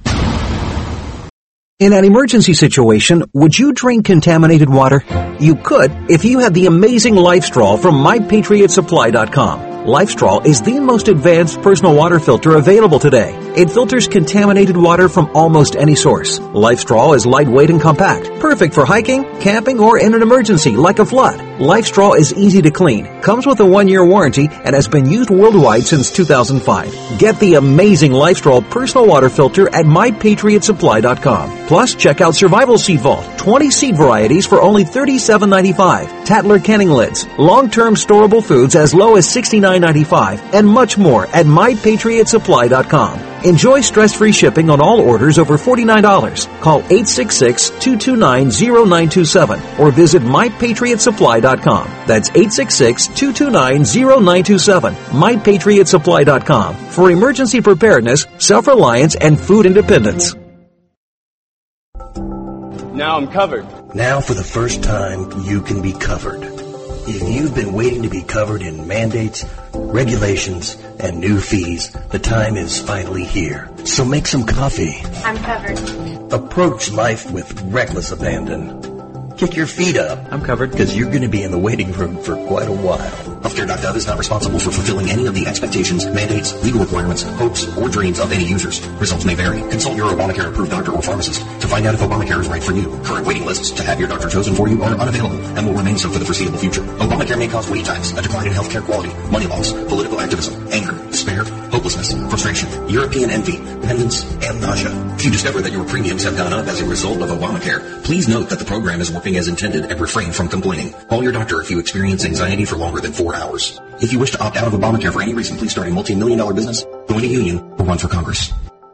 In an emergency situation, would you drink contaminated water? You could if you had the amazing LifeStraw from my patriot supply dot com. LifeStraw is the most advanced personal water filter available today. It filters contaminated water from almost any source. LifeStraw is lightweight and compact, perfect for hiking, camping, or in an emergency like a flood. LifeStraw is easy to clean, comes with a one-year warranty, and has been used worldwide since two thousand five. Get the amazing LifeStraw personal water filter at my patriot supply dot com. Plus, check out Survival Seed Vault, twenty seed varieties for only thirty-seven ninety-five, Tatler canning lids, long-term storable foods as low as sixty-nine ninety-five, and much more at my patriot supply dot com. Enjoy stress-free shipping on all orders over forty-nine dollars. Call eight six six, two two nine, zero nine two seven or visit my patriot supply dot com. That's eight six six, two two nine, zero nine two seven. my patriot supply dot com for emergency preparedness, self-reliance, and food independence. Now I'm covered. Now for the first time, you can be covered. If you've been waiting to be covered in mandates, regulations, and new fees, the time is finally here. So make some coffee. I'm covered. Approach life with reckless abandon. Kick your feet up. I'm covered because you're going to be in the waiting room for quite a while. Healthcare dot gov is not responsible for fulfilling any of the expectations, mandates, legal requirements, hopes, or dreams of any users. Results may vary. Consult your Obamacare approved doctor or pharmacist to find out if Obamacare is right for you. Current waiting lists to have your doctor chosen for you are unavailable and will remain so for the foreseeable future. Obamacare may cause wait times, a decline in healthcare quality, money loss, political activism, anger, despair, hopelessness, frustration, European envy, dependence, and nausea. If you discover that your premiums have gone up as a result of Obamacare, please note that the program is working as intended and refrain from complaining. Call your doctor if you experience anxiety for longer than four hours. If you wish to opt out of Obamacare for any reason, please start a multi-million dollar business, join a union, or run for Congress.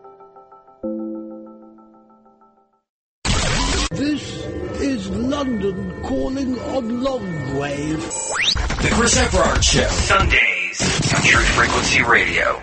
This is London calling on Longwave. The Chris Everard Show. Sundays on Truth Frequency Radio.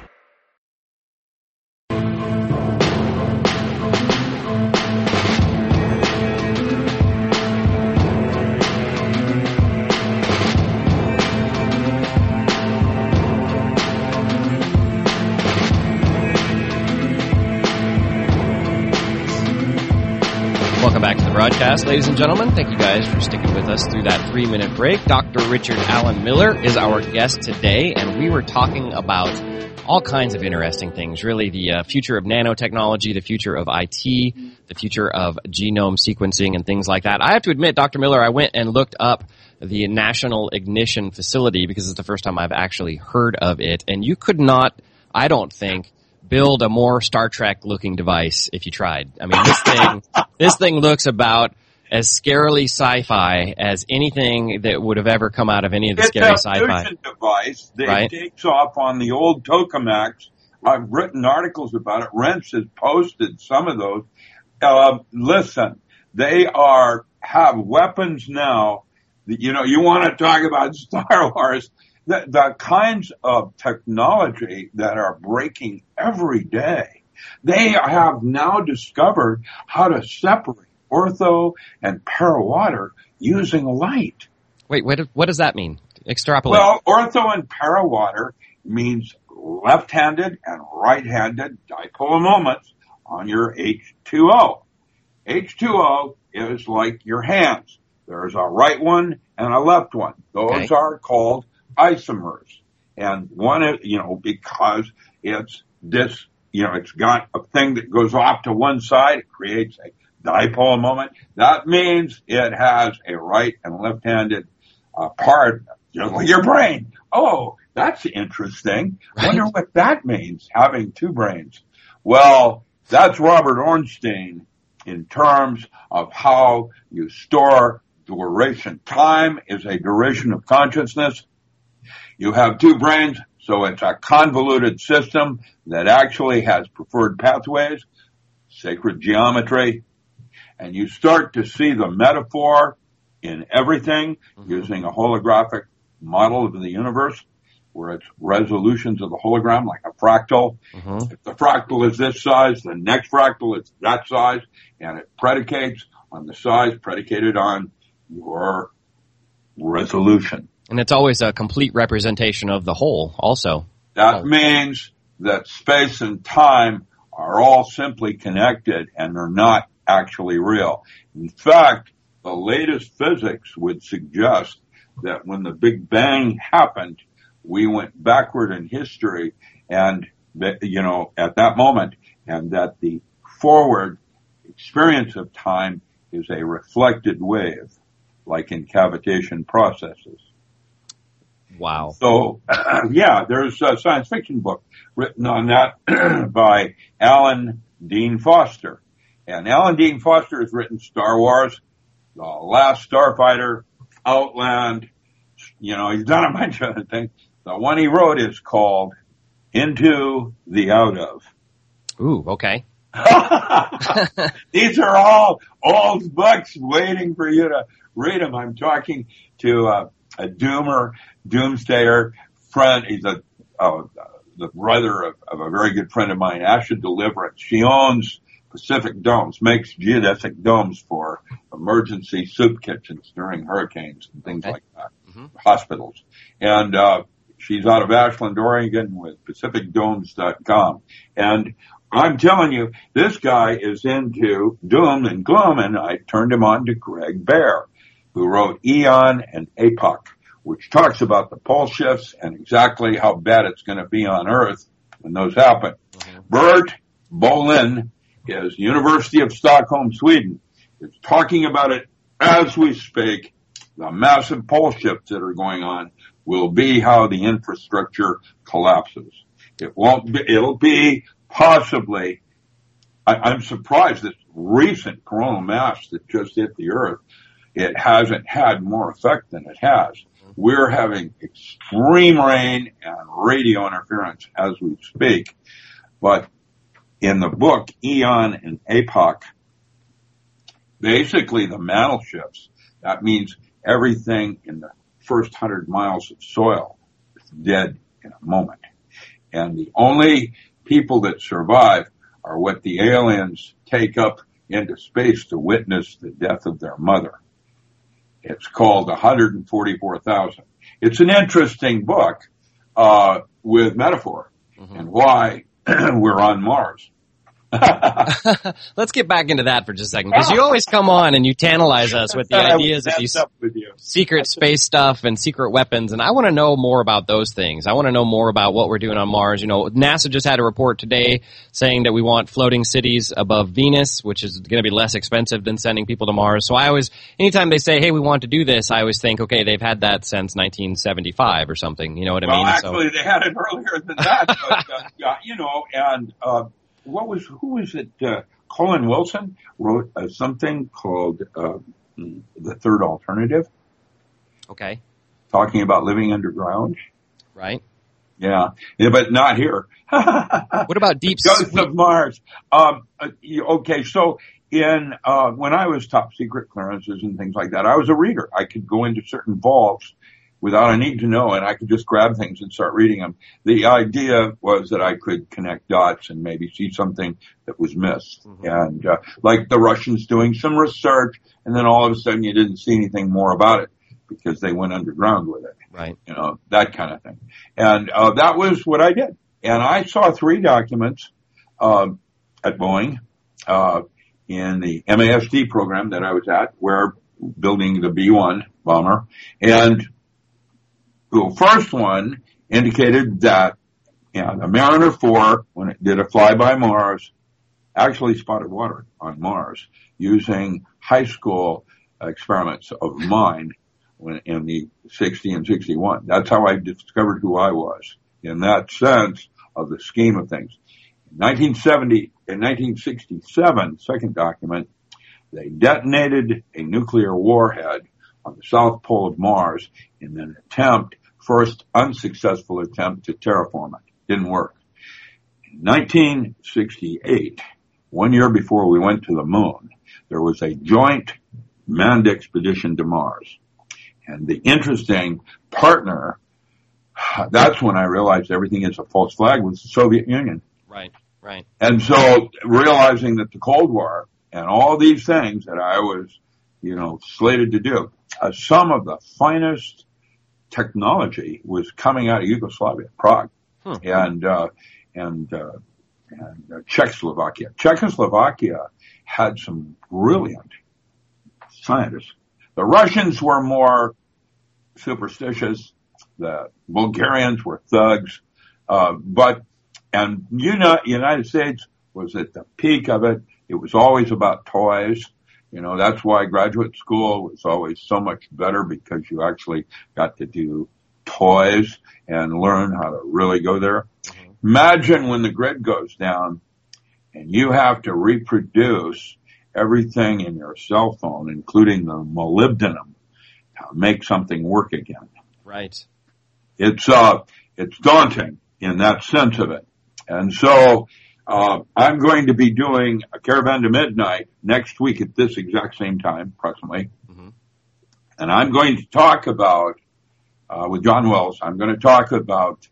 Welcome back to the broadcast, ladies and gentlemen. Thank you guys for sticking with us through that three-minute break. Doctor Richard Allen Miller is our guest today, and we were talking about all kinds of interesting things, really the uh, future of nanotechnology, the future of I T, the future of genome sequencing, and things like that. I have to admit, Doctor Miller, I went and looked up the National Ignition Facility because it's the first time I've actually heard of it, and you could not, I don't think, build a more Star Trek-looking device if you tried. I mean, this thing, this thing looks about as scarily sci-fi as anything that would have ever come out of any of the it's scary a sci-fi. fusion device that right? takes off on the old tokamaks. I've written articles about it. Rents has posted some of those. Uh, listen, they are have weapons now. That, you know, you want to talk about Star Wars. The, the kinds of technology that are breaking every day, they have now discovered how to separate ortho and parawater using light. Wait, what, what does that mean? Extrapolate. Well, ortho and parawater means left-handed and right-handed dipole moments on your H two O. H two O is like your hands. There's a right one and a left one. Those okay. are called isomers. And one is, you know, because it's this, you know, it's got a thing that goes off to one side, it creates a dipole moment. That means it has a right and left-handed uh, part, you know, like your brain. Oh, that's interesting. I wonder what that means, having two brains. Well, that's Robert Ornstein in terms of how you store duration. Time is a duration of consciousness. You have two brains, so it's a convoluted system that actually has preferred pathways, sacred geometry, and you start to see the metaphor in everything mm-hmm. using a holographic model of the universe where it's resolutions of the hologram like a fractal. Mm-hmm. If the fractal is this size, the next fractal is that size, and it predicates on the size predicated on your resolution. And it's always a complete representation of the whole also. That means that space and time are all simply connected and they're not actually real. In fact, the latest physics would suggest that when the Big Bang happened, we went backward in history and, you know, at that moment, and that the forward experience of time is a reflected wave, like in cavitation processes. Wow. So, uh, yeah, there's a science fiction book written on that by Alan Dean Foster. And Alan Dean Foster has written Star Wars, The Last Starfighter, Outland. You know, he's done a bunch of other things. The one he wrote is called Into the Out Of. Ooh, okay. These are all old books waiting for you to read them. I'm talking to uh, a doomer, doomsdayer friend. He's a uh, the brother of, of a very good friend of mine, Asha Deliverance. She owns Pacific Domes, makes geodesic domes for for emergency soup kitchens during hurricanes and things Okay. like that, Mhm. hospitals. And uh, she's out of Ashland, Oregon with Pacific Domes dot com. And I'm telling you, this guy is into doom and gloom, and I turned him on to Greg Bear, who wrote Eon and Epoch, which talks about the pole shifts and exactly how bad it's going to be on Earth when those happen. Mm-hmm. Bert Bolin is University of Stockholm, Sweden, is talking about it as we speak. The massive pole shifts that are going on will be how the infrastructure collapses. It won't be, it'll be possibly, I, I'm surprised this recent coronal mass that just hit the Earth, it hasn't had more effect than it has. We're having extreme rain and radio interference as we speak. But in the book, Eon and Epoch, basically the mantle shifts. That means everything in the first hundred miles of soil is dead in a moment. And the only people that survive are what the aliens take up into space to witness the death of their mother. It's called one hundred forty-four thousand. It's an interesting book uh, with metaphor mm-hmm. and why we're on Mars. Let's get back into that for just a second, because you always come on and you tantalize us with the ideas of these secret space stuff and secret weapons, and I want to know more about those things. I want to know more about what we're doing on Mars. You know, NASA just had a report today saying that we want floating cities above Venus, which is going to be less expensive than sending people to Mars. So I always, anytime they say, hey, we want to do this, I always think, okay, they've had that since nineteen seventy-five or something. You know what I well, mean? Well, actually, so. They had it earlier than that, but, uh, yeah, you know, and... Uh, What was, who was it, uh, Colin Wilson wrote uh, something called, uh, The Third Alternative. Okay. Talking about living underground. Right. Yeah. Yeah, but not here. What about deep space? Ghosts of Mars. Um, uh, okay. So in, uh, when I was top secret clearances and things like that, I was a reader. I could go into certain vaults without a need to know, and I could just grab things and start reading them. The idea was that I could connect dots and maybe see something that was missed. Mm-hmm. And, uh, like the Russians doing some research, and then all of a sudden you didn't see anything more about it because they went underground with it. Right. You know, that kind of thing. And, uh, that was what I did. And I saw three documents, uh, at Boeing, uh, in the M A S D program that I was at, where building the B one bomber, and the first one indicated that you know, the Mariner four, when it did a flyby Mars, actually spotted water on Mars using high school experiments of mine when, in the sixty and sixty-one. That's how I discovered who I was in that sense of the scheme of things. In nineteen seventy, in nineteen sixty-seven, second document, they detonated a nuclear warhead on the south pole of Mars in an attempt, first unsuccessful attempt to terraform it. Didn't work. In nineteen sixty-eight, one year before we went to the moon, there was a joint manned expedition to Mars. And the interesting partner, that's when I realized everything is a false flag, was the Soviet Union. Right, right. And so realizing that the Cold War and all these things that I was, you know, slated to do, uh, some of the finest technology was coming out of Yugoslavia, Prague, hmm. and, uh, and, uh, and uh, Czechoslovakia. Czechoslovakia had some brilliant scientists. The Russians were more superstitious. The Bulgarians were thugs. Uh, but, and you know, United States was at the peak of it. It was always about toys. You know, that's why graduate school was always so much better, because you actually got to do toys and learn how to really go there. Mm-hmm. Imagine when the grid goes down and you have to reproduce everything in your cell phone, including the molybdenum, to make something work again. Right. It's, uh, it's daunting in that sense of it. And so, Uh, I'm going to be doing a Caravan to Midnight next week at this exact same time, approximately. Mm-hmm. And I'm going to talk about, uh, with John Wells, I'm going to talk about,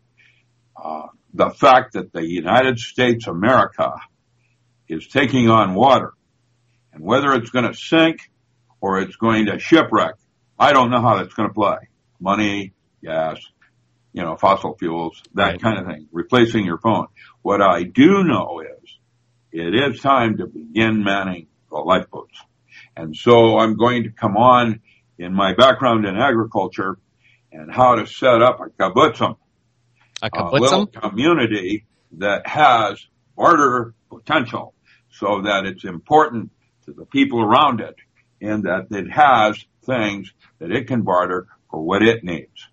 uh, the fact that the United States, America, is taking on water, and whether it's going to sink or it's going to shipwreck. I don't know how that's going to play. Money, gas, you know, fossil fuels, that right. kind of thing, replacing your phone. What I do know is it is time to begin manning the lifeboats. And so I'm going to come on in my background in agriculture and how to set up a kibbutzim, a, a little community that has barter potential so that it's important to the people around it and that it has things that it can barter for what it needs.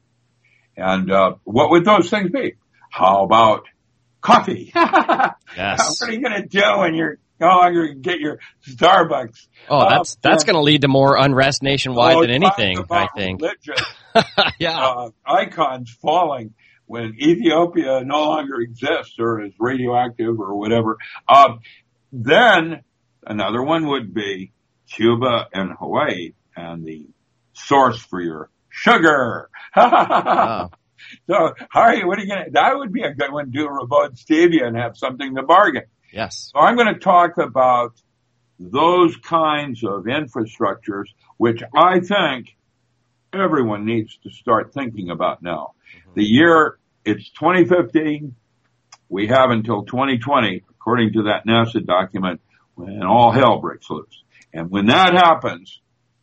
And uh, what would those things be? How about coffee? Yes. What are you going to do when you're no longer going to get your Starbucks? Oh, that's uh, that's going to lead to more unrest nationwide oh, than anything, I think. yeah. Uh, icons falling when Ethiopia no longer exists or is radioactive or whatever. Uh, then another one would be Cuba and Hawaii and the source for your sugar. Wow. So, Harry, what are you going to, that would be a good one, do Rabot Stevia and have something to bargain. Yes. So I'm going to talk about those kinds of infrastructures, which I think everyone needs to start thinking about now. Mm-hmm. The year, it's twenty fifteen. We have until twenty twenty, according to that NASA document, when all hell breaks loose. And when that happens,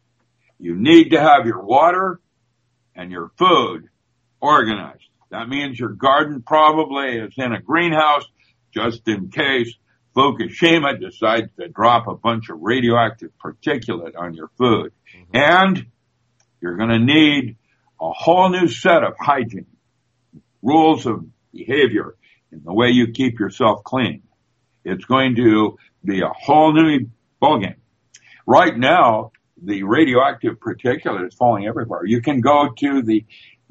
you need to have your water and your food organized. That means your garden probably is in a greenhouse just in case Fukushima decides to drop a bunch of radioactive particulate on your food. Mm-hmm. And you're going to need a whole new set of hygiene, rules of behavior in the way you keep yourself clean. It's going to be a whole new ballgame. Right now, the radioactive particulate is falling everywhere. You can go to the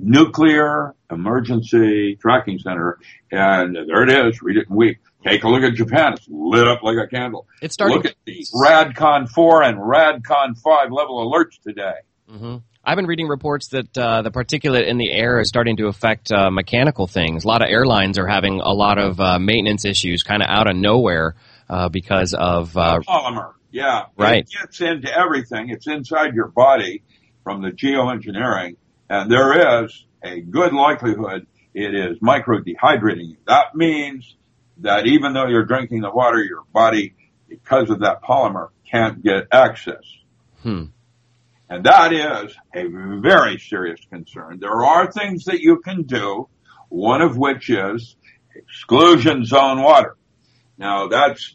Nuclear Emergency Tracking Center, and there it is. Read it in a week. Take a look at Japan. It's lit up like a candle. It's starting. Look at the RADCON four and RADCON five level alerts today. Mm-hmm. I've been reading reports that uh, the particulate in the air is starting to affect uh, mechanical things. A lot of airlines are having a lot of uh, maintenance issues kind of out of nowhere uh, because of... Uh, polymer, yeah. Right. It gets into everything. It's inside your body from the geoengineering. And there is a good likelihood it is microdehydrating you. That means that even though you're drinking the water, your body, because of that polymer, can't get access. Hmm. And that is a very serious concern. There are things that you can do, one of which is exclusion zone water. Now that's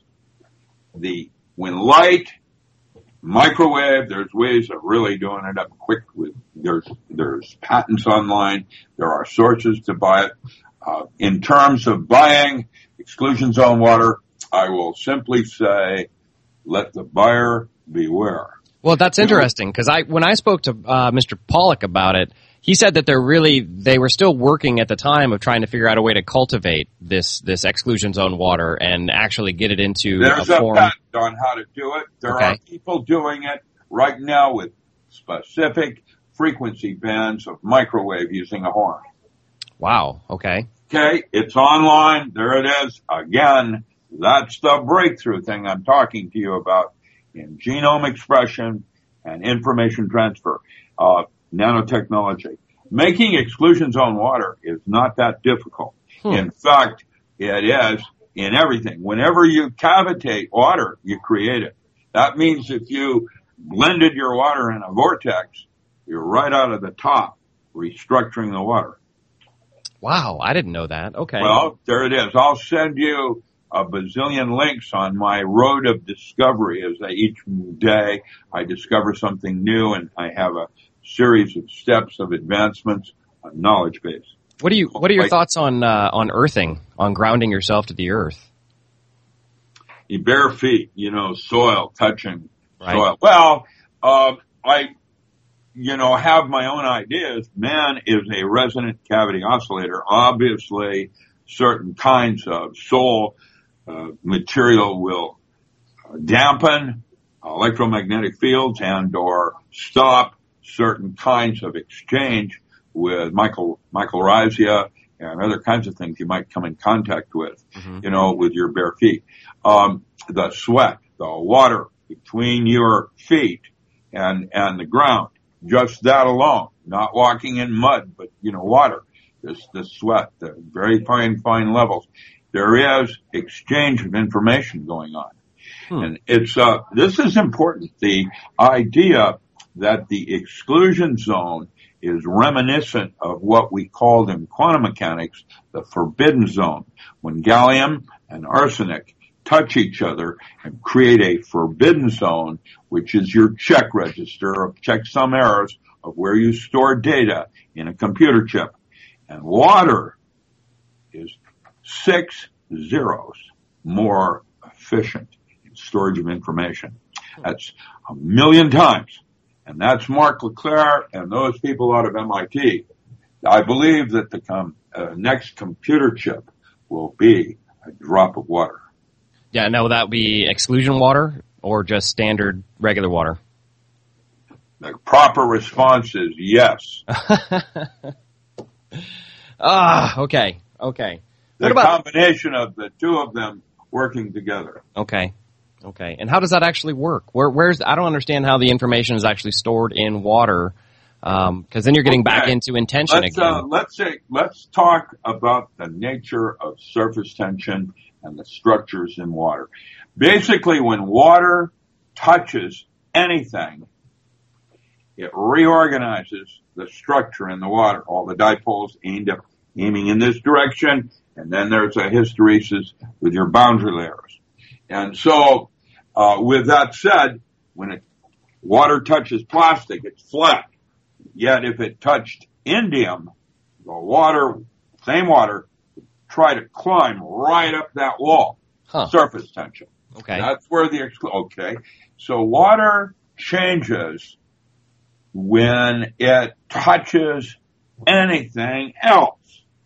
the, when light, microwave, there's ways of really doing it up quick. With, there's, there's patents online. There are sources to buy it. Uh, in terms of buying exclusion zone water, I will simply say, let the buyer beware. Well, that's interesting because I, when I spoke to uh, Mister Pollock about it, he said that they're really, they were still working at the time of trying to figure out a way to cultivate this this exclusion zone water and actually get it into There's a a form. patent on how to do it. There Okay. are people doing it right now with specific frequency bands of microwave using a horn. Wow. Okay. Okay, it's online. There it is. Again, that's the breakthrough thing I'm talking to you about in genome expression and information transfer, uh, nanotechnology. Making exclusion zone water is not that difficult. Hmm. In fact, it is in everything. Whenever you cavitate water, you create it. That means if you blended your water in a vortex, you're right out of the top restructuring the water. Wow, I didn't know that. Okay. Well, there it is. I'll send you a bazillion links on my road of discovery as I, each day I discover something new and I have a series of steps of advancements on knowledge base. What do you, what are your thoughts on, uh, on earthing, on grounding yourself to the earth? Your bare feet, you know, soil, touching Right. soil. Well, uh, I, you know, have my own ideas. Man is a resonant cavity oscillator. Obviously, certain kinds of soil uh, material will dampen electromagnetic fields and or stop certain kinds of exchange with Michael, mycorrhizae and other kinds of things you might come in contact with, mm-hmm. you know, with your bare feet. Um, the sweat, the water between your feet and, and the ground. Just that alone. Not walking in mud, but, you know, water. This, the sweat, the very fine, fine levels. There is exchange of information going on. Hmm. And it's, uh, this is important. The idea that the exclusion zone is reminiscent of what we called in quantum mechanics the forbidden zone, when gallium and arsenic touch each other and create a forbidden zone, which is your check register of checksum errors of where you store data in a computer chip. And water is six zeros more efficient in storage of information. That's a million times. And that's Mark Leclerc and those people out of M I T. I believe that the com- uh, next computer chip will be a drop of water. Yeah, now will that be exclusion water or just standard regular water? The proper response is yes. Ah, okay, okay. The What about combination of the two of them working together. Okay. Okay. And how does that actually work? Where, where's, I don't understand how the information is actually stored in water, um, cause then you're getting okay. back into intention let's, again. Uh, let's say, let's talk about the nature of surface tension and the structures in water. Basically, when water touches anything, it reorganizes the structure in the water. All the dipoles aimed up, aiming in this direction, and then there's a hysteresis with your boundary layers. And so, uh, with that said, when it, water touches plastic, it's flat. Yet if it touched indium, the water, same water, would try to climb right up that wall. Huh. Surface tension. Okay. That's where the, okay. So water changes when it touches anything else.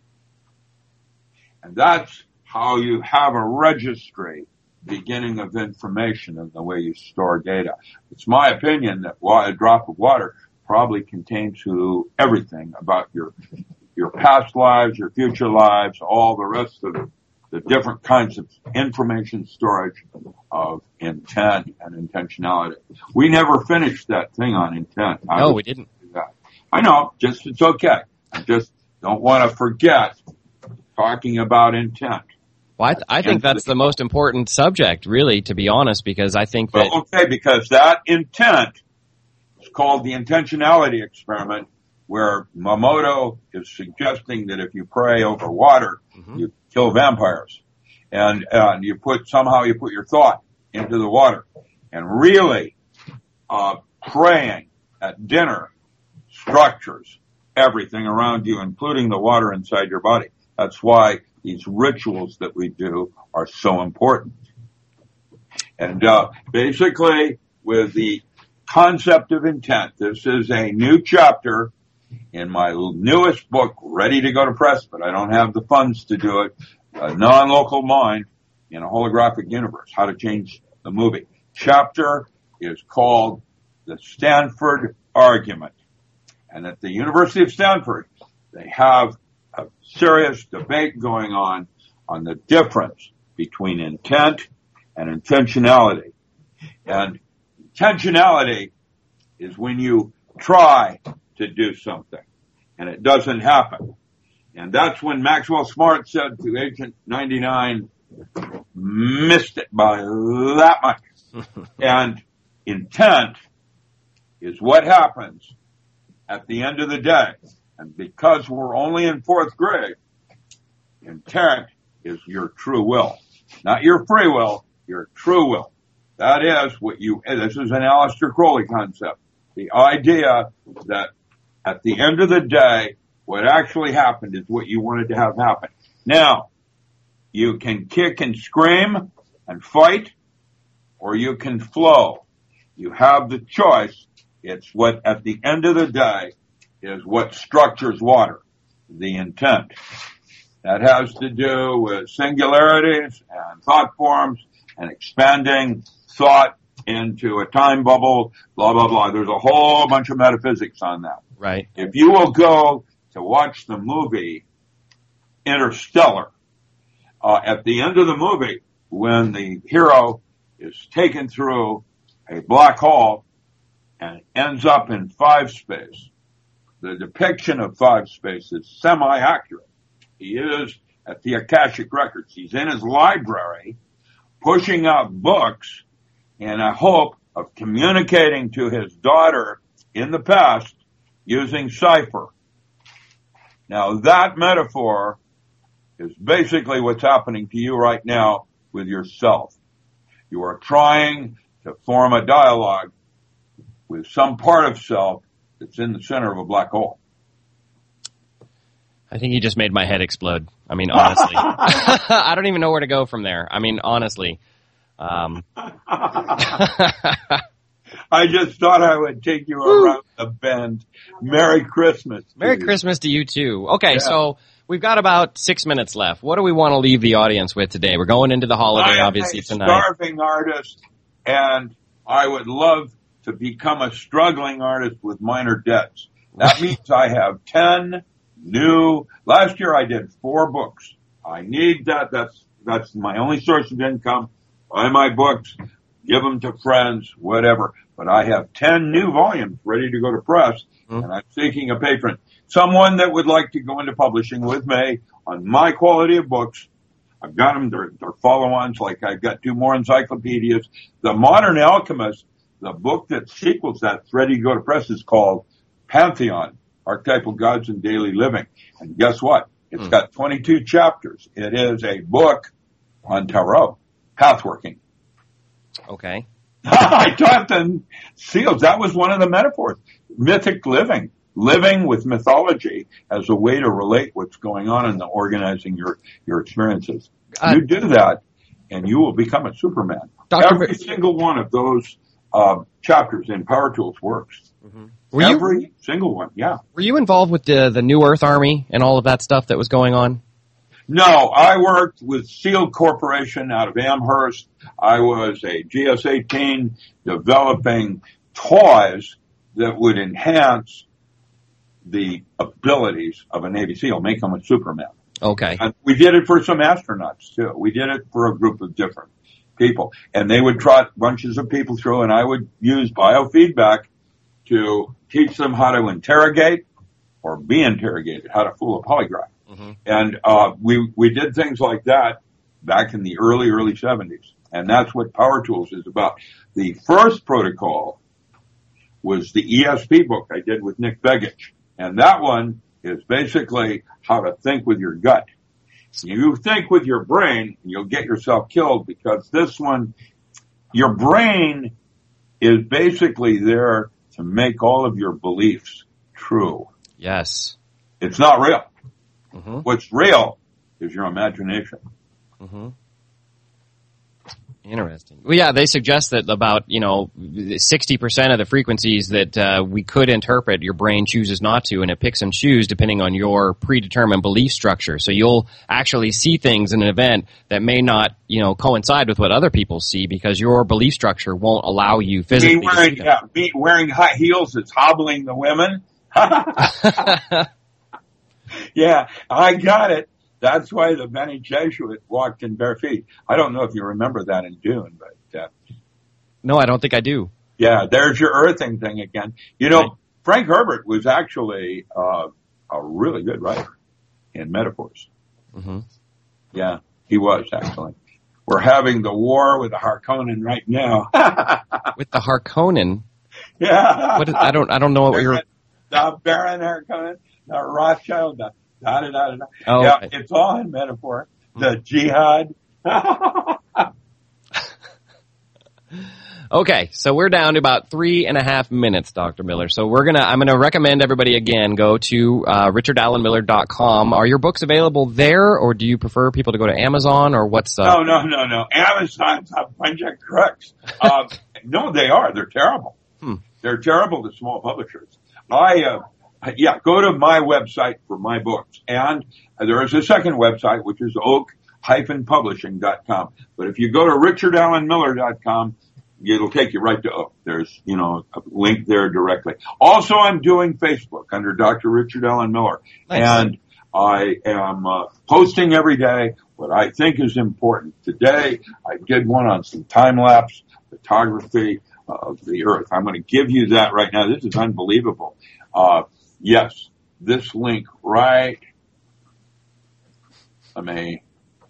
And that's how you have a registry beginning of information and the way you store data. It's my opinion that a drop of water probably contains who everything about your your past lives, your future lives, all the rest of the, the different kinds of information storage of intent and intentionality. We never finished that thing on intent. I no, we didn't. I know, just it's okay. I just don't want to forget talking about intent. Well, I, th- I think that's the most important subject, really, to be honest, because I think that... Well, okay, because that intent is called the intentionality experiment, where Mamoto is suggesting that if you pray over water, mm-hmm. you kill vampires. And, uh, you put, somehow you put your thought into the water. And really, uh, praying at dinner structures everything around you, including the water inside your body. That's why these rituals that we do are so important. And uh, basically, with the concept of intent, this is a new chapter in my newest book, ready to go to press, but I don't have the funds to do it, A Non-Local Mind in a Holographic Universe, How to Change the Movie. Chapter is called The Stanford Argument. And at the University of Stanford, they have a serious debate going on on the difference between intent and intentionality. And intentionality is when you try to do something and it doesn't happen. And that's when Maxwell Smart said to Agent ninety-nine, missed it by that much. And intent is what happens at the end of the day. And because we're only in fourth grade, intent is your true will. Not your free will, your true will. That is what you, this is an Aleister Crowley concept. The idea that at the end of the day, what actually happened is what you wanted to have happen. Now, you can kick and scream and fight, or you can flow. You have the choice. It's what, at the end of the day, is what structures water, the intent. That has to do with singularities and thought forms and expanding thought into a time bubble, blah, blah, blah. There's a whole bunch of metaphysics on that. Right. If you will go to watch the movie Interstellar, uh, at the end of the movie, when the hero is taken through a black hole, and ends up in five space. The depiction of five space is semi-accurate. He is at the Akashic Records. He's in his library pushing out books in a hope of communicating to his daughter in the past using cipher. Now that metaphor is basically what's happening to you right now with yourself. You are trying to form a dialogue with some part of self that's in the center of a black hole. I think you just made my head explode. I mean, honestly. I don't even know where to go from there. I mean, honestly. Um. I just thought I would take you around the bend. Merry Christmas. Merry you. Christmas to you, too. Okay, yeah. So we've got about six minutes left. What do we want to leave the audience with today? We're going into the holiday, I obviously, am a tonight. starving artist, and I would love to become a struggling artist with minor debts. That means I have ten new. Last year I did four books. I need that. That's that's my only source of income. Buy my books, give them to friends, whatever. But I have ten new volumes ready to go to press, mm-hmm. and I'm seeking a patron. Someone that would like to go into publishing with me on my quality of books. I've got them. They're, they're follow-ons. Like I've got two more encyclopedias. The Modern Alchemist, the book that sequels that's ready to go to press, is called Pantheon, Archetypal Gods in Daily Living. And guess what? It's mm. got twenty-two chapters. It is a book on tarot, pathworking. Okay. I taught them seals. That was one of the metaphors. Mythic living. Living with mythology as a way to relate what's going on in the organizing your, your experiences. Uh, you do that, and you will become a Superman. Doctor Every B- single one of those uh, chapters in Power Tools works. Mm-hmm. Every you, single one, yeah. Were you involved with the, the New Earth Army and all of that stuff that was going on? No, I worked with Seal Corporation out of Amherst. I was a G S eighteen developing toys that would enhance the abilities of a Navy SEAL, make them a Superman. Okay. And we did it for some astronauts, too. We did it for a group of different people. And they would trot bunches of people through, and I would use biofeedback to teach them how to interrogate or be interrogated, how to fool a polygraph. Mm-hmm. And uh we we did things like that back in the early, early seventies. And that's what Power Tools is about. The first protocol was the E S P book I did with Nick Begich. And that one is basically how to think with your gut. You think with your brain, you'll get yourself killed, because this one, your brain is basically there to make all of your beliefs true. Yes. It's not real. Mm-hmm. What's real is your imagination. Mm-hmm. Interesting. Well, yeah, they suggest that about, you know, sixty percent of the frequencies that uh, we could interpret, your brain chooses not to, and it picks and chooses depending on your predetermined belief structure. So you'll actually see things in an event that may not, you know, coincide with what other people see, because your belief structure won't allow you physically me wearing, to see yeah, me wearing high heels is hobbling the women. Yeah, I got it. That's why the Bene Gesserit walked in bare feet. I don't know if you remember that in Dune, but uh, no, I don't think I do. Yeah, there's your earthing thing again. You know, right. Frank Herbert was actually uh, a really good writer in metaphors. Mm-hmm. Yeah, he was actually. We're having the war with the Harkonnen right now. With the Harkonnen? Yeah. What is, I don't. I don't know what you're. The Baron Harkonnen, the Rothschild, the da da da da. Oh, yeah, okay. It's all in metaphor. The jihad. Okay, so we're down to about three and a half minutes, Doctor Miller. So we're gonna, I'm gonna recommend everybody again go to uh, richard allen miller dot com. Are your books available there, or do you prefer people to go to Amazon, or what's? Uh... No, no, no, no. Amazon's a bunch of crooks. Uh, no, they are. They're terrible. Hmm. They're terrible to small publishers. I, uh, yeah, go to my website for my books, and there is a second website which is oak dash publishing dot com. But if you go to richard allen miller dot com. It'll take you right to Oak. There's, you know, a link there directly. Also, I'm doing Facebook under Doctor Richard Allen Miller. Nice. And I am uh, posting every day what I think is important. Today, I did one on some time-lapse photography of the earth. I'm going to give you that right now. This is unbelievable. Uh, yes, this link right. Let me,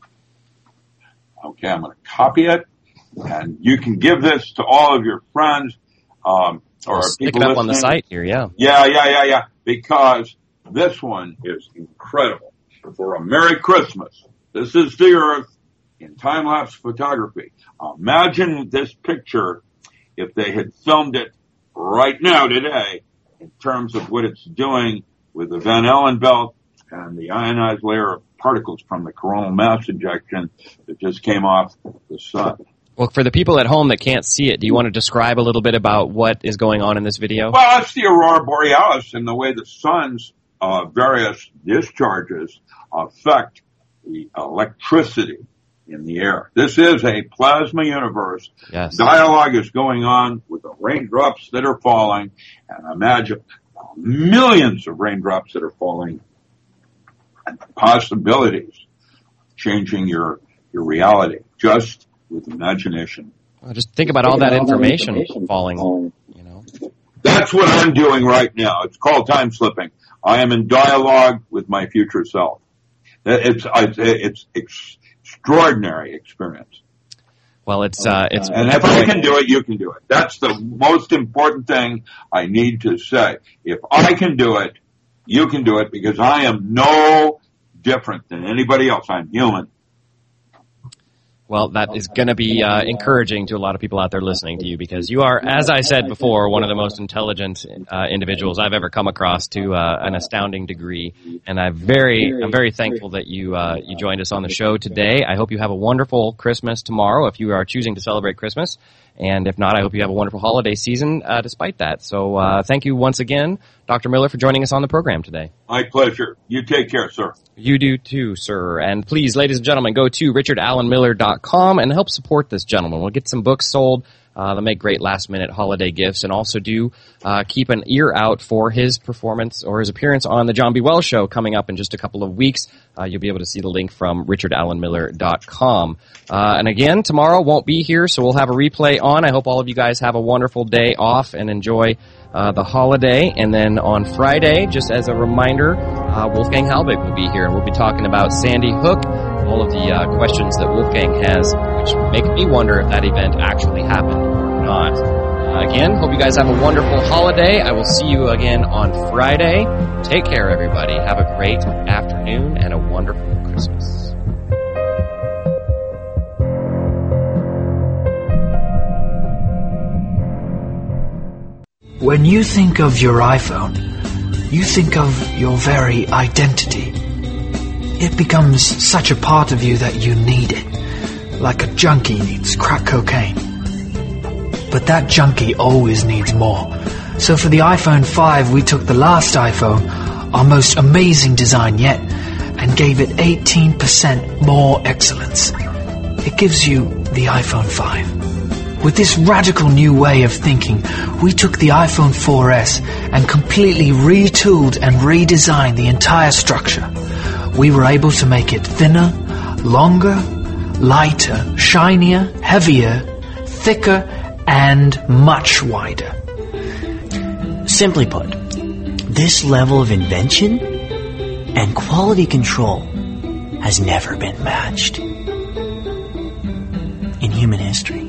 okay, I'm going to copy it, and you can give this to all of your friends, um, or we'll stick people it up listening. on the site here, yeah. Yeah, yeah, yeah, yeah, because this one is incredible. For a Merry Christmas, this is the earth in time-lapse photography. Imagine this picture if they had filmed it right now today in terms of what it's doing with the Van Allen belt and the ionized layer of particles from the coronal mass ejection that just came off the sun. Well, for the people at home that can't see it, do you want to describe a little bit about what is going on in this video? Well, that's the aurora borealis and the way the sun's uh, various discharges affect the electricity in the air. This is a plasma universe. Yes. Dialogue is going on with the raindrops that are falling, and imagine millions of raindrops that are falling and possibilities of changing your, your reality just with imagination. Well, just think about all that information falling, you know. That's what I'm doing right now. It's called time slipping. I am in dialogue with my future self. It's it's it's extraordinary experience. Well, it's uh, it's and if I can do it, you can do it. That's the most important thing I need to say. If I can do it, you can do it, because I am no different than anybody else. I'm human. Well, that is going to be uh, encouraging to a lot of people out there listening to you, because you are, as I said before, one of the most intelligent uh, individuals I've ever come across to uh, an astounding degree. And I'm very, I'm very thankful that you uh, you joined us on the show today. I hope you have a wonderful Christmas tomorrow if you are choosing to celebrate Christmas. And if not, I hope you have a wonderful holiday season uh, despite that. So uh, thank you once again, Doctor Miller, for joining us on the program today. My pleasure. You take care, sir. You do too, sir. And please, ladies and gentlemen, go to richard allen miller dot com and help support this gentleman. We'll get some books sold. Uh, they'll make great last-minute holiday gifts, and also do uh, keep an ear out for his performance or his appearance on the John B. Wells Show coming up in just a couple of weeks. Uh, you'll be able to see the link from richard allen miller dot com. Uh, and again, tomorrow won't be here, so we'll have a replay on. I hope all of you guys have a wonderful day off and enjoy uh, the holiday. And then on Friday, just as a reminder, uh, Wolfgang Halbig will be here, and we'll be talking about Sandy Hook, all of the uh, questions that Wolfgang has, which make me wonder if that event actually happened or not. Uh, again, hope you guys have a wonderful holiday. I will see you again on Friday. Take care, everybody. Have a great afternoon and a wonderful Christmas. When you think of your iPhone, you think of your very identity. It becomes such a part of you that you need it, like a junkie needs crack cocaine. But that junkie always needs more. So for the iPhone five, we took the last iPhone, our most amazing design yet, and gave it eighteen percent more excellence. It gives you the iPhone five. With this radical new way of thinking, we took the iPhone four S and completely retooled and redesigned the entire structure. We were able to make it thinner, longer, lighter, shinier, heavier, thicker, and much wider. Simply put, this level of invention and quality control has never been matched in human history.